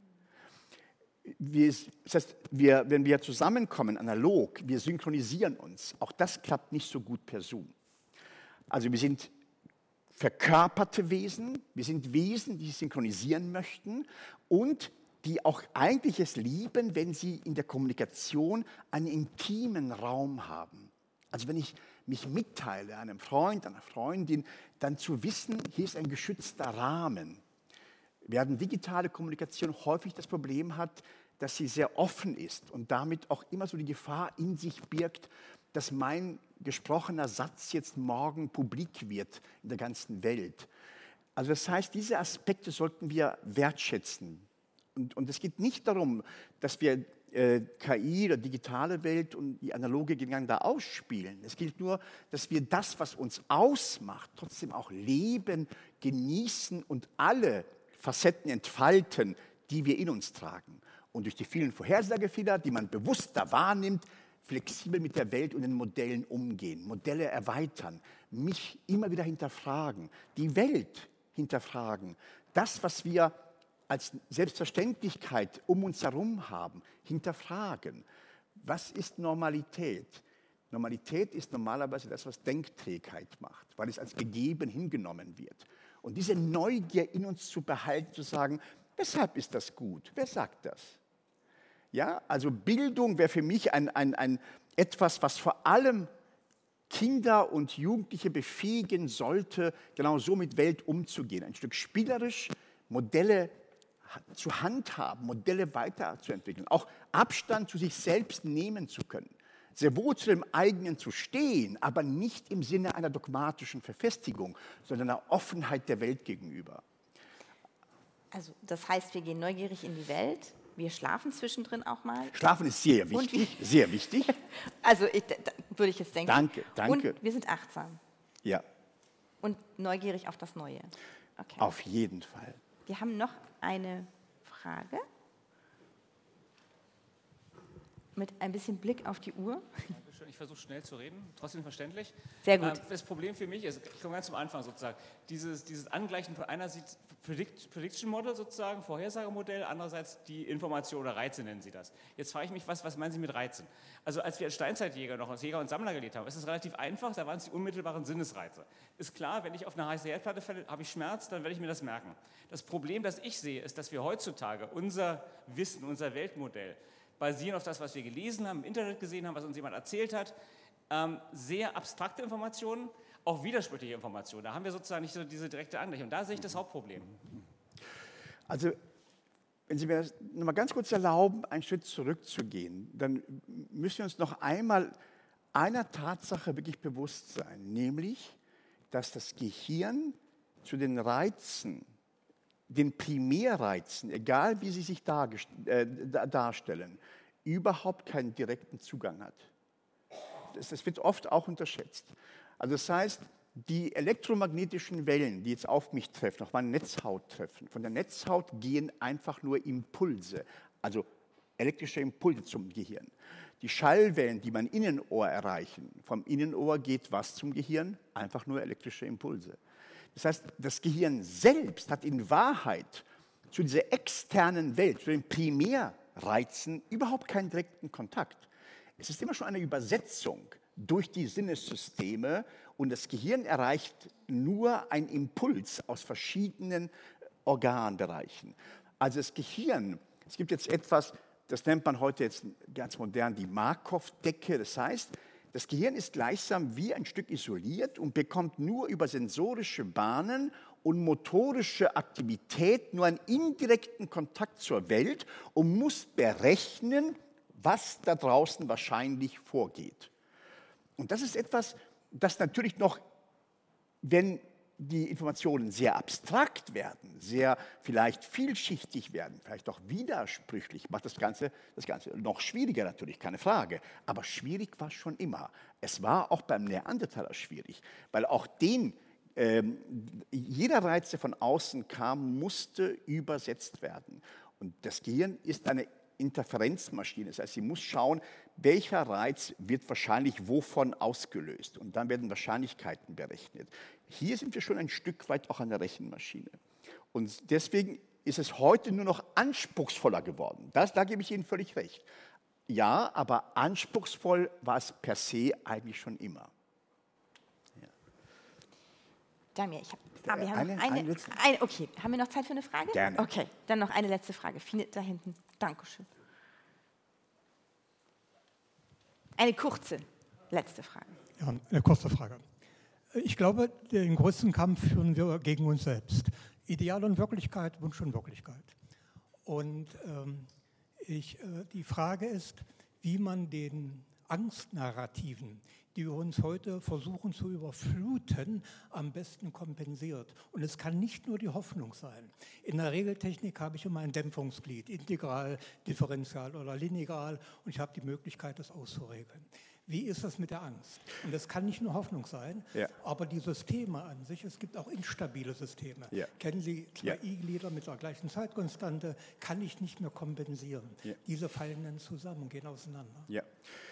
S3: Wir, das heißt, wir, wenn wir zusammenkommen, analog, wir synchronisieren uns. Auch das klappt nicht so gut per Zoom. Also wir sind verkörperte Wesen, wir sind Wesen, die synchronisieren möchten und die auch eigentlich es lieben, wenn sie in der Kommunikation einen intimen Raum haben. Also wenn ich mich mitteile einem Freund, einer Freundin, dann zu wissen, hier ist ein geschützter Rahmen. Während digitale Kommunikation häufig das Problem hat, dass sie sehr offen ist und damit auch immer so die Gefahr in sich birgt, dass mein gesprochener Satz jetzt morgen publik wird in der ganzen Welt. Also das heißt, diese Aspekte sollten wir wertschätzen. Und, und es geht nicht darum, dass wir äh, K I oder digitale Welt und die analoge gegeneinander ausspielen. Es gilt nur, dass wir das, was uns ausmacht, trotzdem auch leben, genießen und alle Facetten entfalten, die wir in uns tragen. Und durch die vielen Vorhersagefehler, die man bewusster wahrnimmt, flexibel mit der Welt und den Modellen umgehen, Modelle erweitern, mich immer wieder hinterfragen, die Welt hinterfragen, das, was wir als Selbstverständlichkeit um uns herum haben, hinterfragen. Was ist Normalität? Normalität ist normalerweise das, was Denkträgheit macht, weil es als gegeben hingenommen wird. Und diese Neugier in uns zu behalten, zu sagen, weshalb ist das gut? Wer sagt das? Ja, also Bildung wäre für mich ein, ein, ein etwas, was vor allem Kinder und Jugendliche befähigen sollte, genau so mit Welt umzugehen. Ein Stück spielerisch, Modelle zu handhaben, Modelle weiterzuentwickeln, auch Abstand zu sich selbst nehmen zu können. Sehr wohl zu dem eigenen zu stehen, aber nicht im Sinne einer dogmatischen Verfestigung, sondern einer Offenheit der Welt gegenüber.
S2: Also das heißt, wir gehen neugierig in die Welt, wir schlafen zwischendrin auch mal.
S3: Schlafen ist sehr wichtig, sehr wichtig.
S2: Also ich, da, würde ich jetzt denken.
S3: Danke, danke.
S2: Und wir sind achtsam.
S3: Ja.
S2: Und neugierig auf das Neue. Okay.
S3: Auf jeden Fall.
S2: Wir haben noch eine Frage. Mit ein bisschen Blick auf die Uhr.
S5: Ich versuche schnell zu reden, trotzdem verständlich.
S2: Sehr gut.
S5: Das Problem für mich ist, ich komme ganz zum Anfang sozusagen, dieses, dieses Angleichen von einerseits Predict, Prediction Model sozusagen, Vorhersagemodell, andererseits die Information oder Reize nennen Sie das. Jetzt frage ich mich, was, was meinen Sie mit Reizen? Also als wir als Steinzeitjäger noch als Jäger und Sammler gelebt haben, ist es relativ einfach, da waren es die unmittelbaren Sinnesreize. Ist klar, wenn ich auf eine heiße Herdplatte falle, habe ich Schmerz, dann werde ich mir das merken. Das Problem, das ich sehe, ist, dass wir heutzutage unser Wissen, unser Weltmodell, basieren auf das, was wir gelesen haben, im Internet gesehen haben, was uns jemand erzählt hat, ähm, sehr abstrakte Informationen, auch widersprüchliche Informationen. Da haben wir sozusagen nicht so diese direkte Angleichung. Und da sehe ich das Hauptproblem.
S3: Also, wenn Sie mir das noch mal ganz kurz erlauben, einen Schritt zurückzugehen, dann müssen wir uns noch einmal einer Tatsache wirklich bewusst sein, nämlich, dass das Gehirn zu den Reizen, den Primärreizen, egal wie sie sich äh, darstellen, überhaupt keinen direkten Zugang hat. Das, das wird oft auch unterschätzt. Also das heißt, die elektromagnetischen Wellen, die jetzt auf mich treffen, auf meine Netzhaut treffen, von der Netzhaut gehen einfach nur Impulse, also elektrische Impulse zum Gehirn. Die Schallwellen, die mein Innenohr erreichen, vom Innenohr geht was zum Gehirn? Einfach nur elektrische Impulse. Das heißt, das Gehirn selbst hat in Wahrheit zu dieser externen Welt, zu den Primärreizen überhaupt keinen direkten Kontakt. Es ist immer schon eine Übersetzung durch die Sinnessysteme und das Gehirn erreicht nur einen Impuls aus verschiedenen Organbereichen. Also das Gehirn, es gibt jetzt etwas, das nennt man heute jetzt ganz modern die Markov-Decke, das heißt, das Gehirn ist gleichsam wie ein Stück isoliert und bekommt nur über sensorische Bahnen und motorische Aktivität nur einen indirekten Kontakt zur Welt und muss berechnen, was da draußen wahrscheinlich vorgeht. Und das ist etwas, das natürlich noch wenn die Informationen sehr abstrakt werden, sehr vielleicht vielschichtig werden, vielleicht auch widersprüchlich, macht das Ganze, das Ganze noch schwieriger natürlich, keine Frage. Aber schwierig war es schon immer. Es war auch beim Neandertaler schwierig, weil auch den, ähm, jeder Reiz, der von außen kam, musste übersetzt werden. Und das Gehirn ist eine Interferenzmaschine. Das heißt, sie muss schauen, welcher Reiz wird wahrscheinlich wovon ausgelöst. Und dann werden Wahrscheinlichkeiten berechnet. Hier sind wir schon ein Stück weit auch an der Rechenmaschine. Und deswegen ist es heute nur noch anspruchsvoller geworden. Das, da gebe ich Ihnen völlig recht. Ja, aber anspruchsvoll war es per se eigentlich schon immer. Ja.
S2: Damir, ich habe ah, wir haben
S3: eine,
S2: noch eine,
S3: eine,
S2: eine, okay, haben wir noch Zeit für eine Frage?
S3: Gerne.
S2: Okay, dann noch eine letzte Frage. Fine, da hinten. Dankeschön. Eine kurze letzte Frage.
S6: Ja, eine kurze Frage. Ich glaube, den größten Kampf führen wir gegen uns selbst. Ideal und Wirklichkeit, Wunsch und Wirklichkeit. Und ähm, ich, äh, die Frage ist, wie man den Angstnarrativen, die wir uns heute versuchen zu überfluten, am besten kompensiert. Und es kann nicht nur die Hoffnung sein. In der Regeltechnik habe ich immer ein Dämpfungsglied, integral, differential oder lineal, und ich habe die Möglichkeit, das auszuregeln. Wie ist das mit der Angst? Und das kann nicht nur Hoffnung sein, ja. aber die Systeme an sich, es gibt auch instabile Systeme. Ja. Kennen Sie zwei ja. I-Glieder mit der gleichen Zeitkonstante, kann ich nicht mehr kompensieren. Ja. Diese fallen dann zusammen, gehen auseinander.
S3: Ja.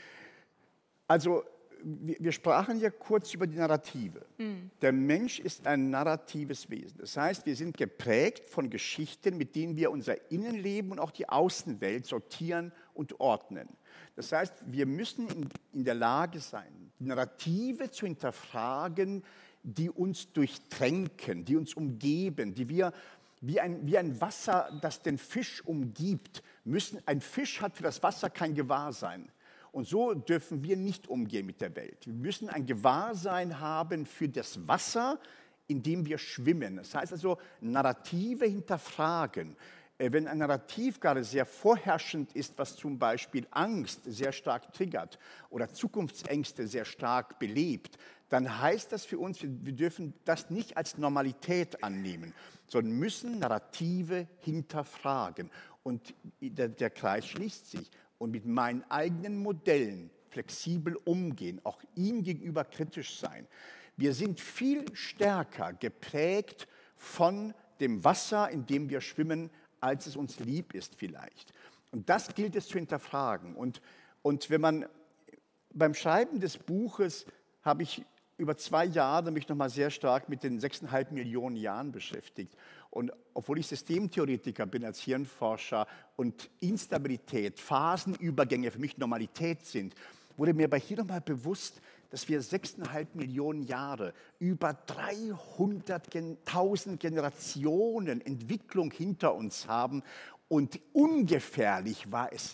S3: Also wir, wir sprachen ja kurz über die Narrative. Mhm. Der Mensch ist ein narratives Wesen. Das heißt, wir sind geprägt von Geschichten, mit denen wir unser Innenleben und auch die Außenwelt sortieren und ordnen. Das heißt, wir müssen in, in der Lage sein, Narrative zu hinterfragen, die uns durchtränken, die uns umgeben, die wir wie ein, wie ein Wasser, das den Fisch umgibt, müssen. Ein Fisch hat für das Wasser kein Gewahrsein. Und so dürfen wir nicht umgehen mit der Welt. Wir müssen ein Gewahrsein haben für das Wasser, in dem wir schwimmen. Das heißt also, Narrative hinterfragen. Wenn ein Narrativ gerade sehr vorherrschend ist, was zum Beispiel Angst sehr stark triggert oder Zukunftsängste sehr stark belebt, dann heißt das für uns, wir dürfen das nicht als Normalität annehmen, sondern müssen Narrative hinterfragen. Und der, der Kreis schließt sich. Und mit meinen eigenen Modellen flexibel umgehen, auch ihm gegenüber kritisch sein. Wir sind viel stärker geprägt von dem Wasser, in dem wir schwimmen, als es uns lieb ist vielleicht. Und das gilt es zu hinterfragen. Und, und wenn man beim Schreiben des Buches habe ich über zwei Jahre mich nochmal sehr stark mit den sechseinhalb Millionen Jahren beschäftigt. Und obwohl ich Systemtheoretiker bin als Hirnforscher und Instabilität, Phasenübergänge für mich Normalität sind, wurde mir bei hier nochmal bewusst, dass wir sechseinhalb Millionen Jahre, über dreihunderttausend Generationen Entwicklung hinter uns haben. Und ungefährlich war es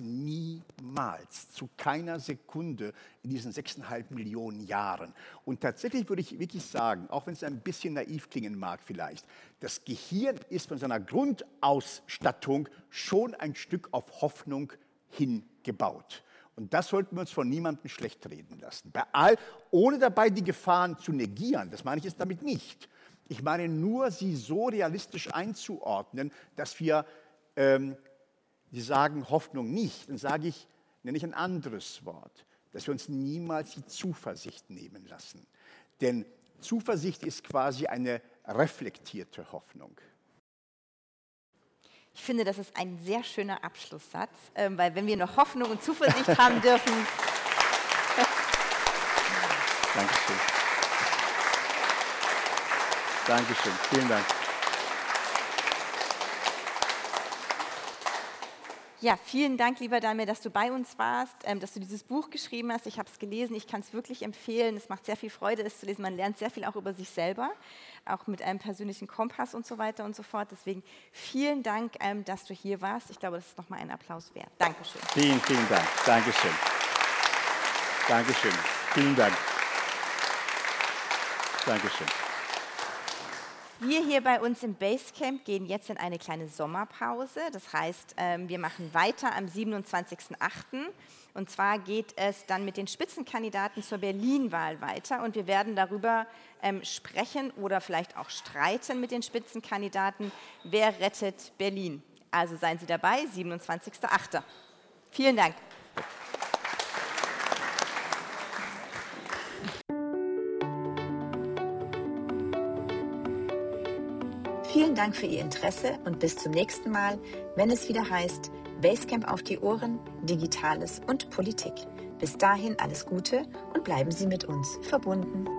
S3: niemals, zu keiner Sekunde in diesen sechseinhalb Millionen Jahren. Und tatsächlich würde ich wirklich sagen, auch wenn es ein bisschen naiv klingen mag vielleicht, das Gehirn ist von seiner Grundausstattung schon ein Stück auf Hoffnung hingebaut. Und das sollten wir uns von niemandem schlecht reden lassen. Bei all, ohne dabei die Gefahren zu negieren, das meine ich jetzt damit nicht. Ich meine nur, sie so realistisch einzuordnen, dass wir, ähm, die sagen Hoffnung nicht, dann sage ich, nenne ich ein anderes Wort, dass wir uns niemals die Zuversicht nehmen lassen. Denn Zuversicht ist quasi eine reflektierte Hoffnung.
S2: Ich finde, das ist ein sehr schöner Abschlusssatz, ähm, weil wenn wir noch Hoffnung und Zuversicht haben dürfen.
S3: Dankeschön. Dankeschön. Vielen Dank.
S2: Ja, vielen Dank, lieber Damir, dass du bei uns warst, ähm, dass du dieses Buch geschrieben hast. Ich habe es gelesen, ich kann es wirklich empfehlen. Es macht sehr viel Freude, es zu lesen. Man lernt sehr viel auch über sich selber, auch mit einem persönlichen Kompass und so weiter und so fort. Deswegen vielen Dank, ähm, dass du hier warst. Ich glaube, das ist nochmal ein Applaus wert. Dankeschön.
S3: Vielen, vielen Dank. Dankeschön. Dankeschön. Vielen Dank. Dankeschön.
S2: Wir hier bei uns im Basecamp gehen jetzt in eine kleine Sommerpause. Das heißt, wir machen weiter am siebenundzwanzigsten achten Und zwar geht es dann mit den Spitzenkandidaten zur Berlin-Wahl weiter. Und wir werden darüber ähm, sprechen oder vielleicht auch streiten mit den Spitzenkandidaten. Wer rettet Berlin? Also seien Sie dabei, siebenundzwanzigsten achten Vielen Dank.
S1: Vielen Dank für Ihr Interesse und bis zum nächsten Mal, wenn es wieder heißt Basecamp auf die Ohren, Digitales und Politik. Bis dahin alles Gute und bleiben Sie mit uns verbunden.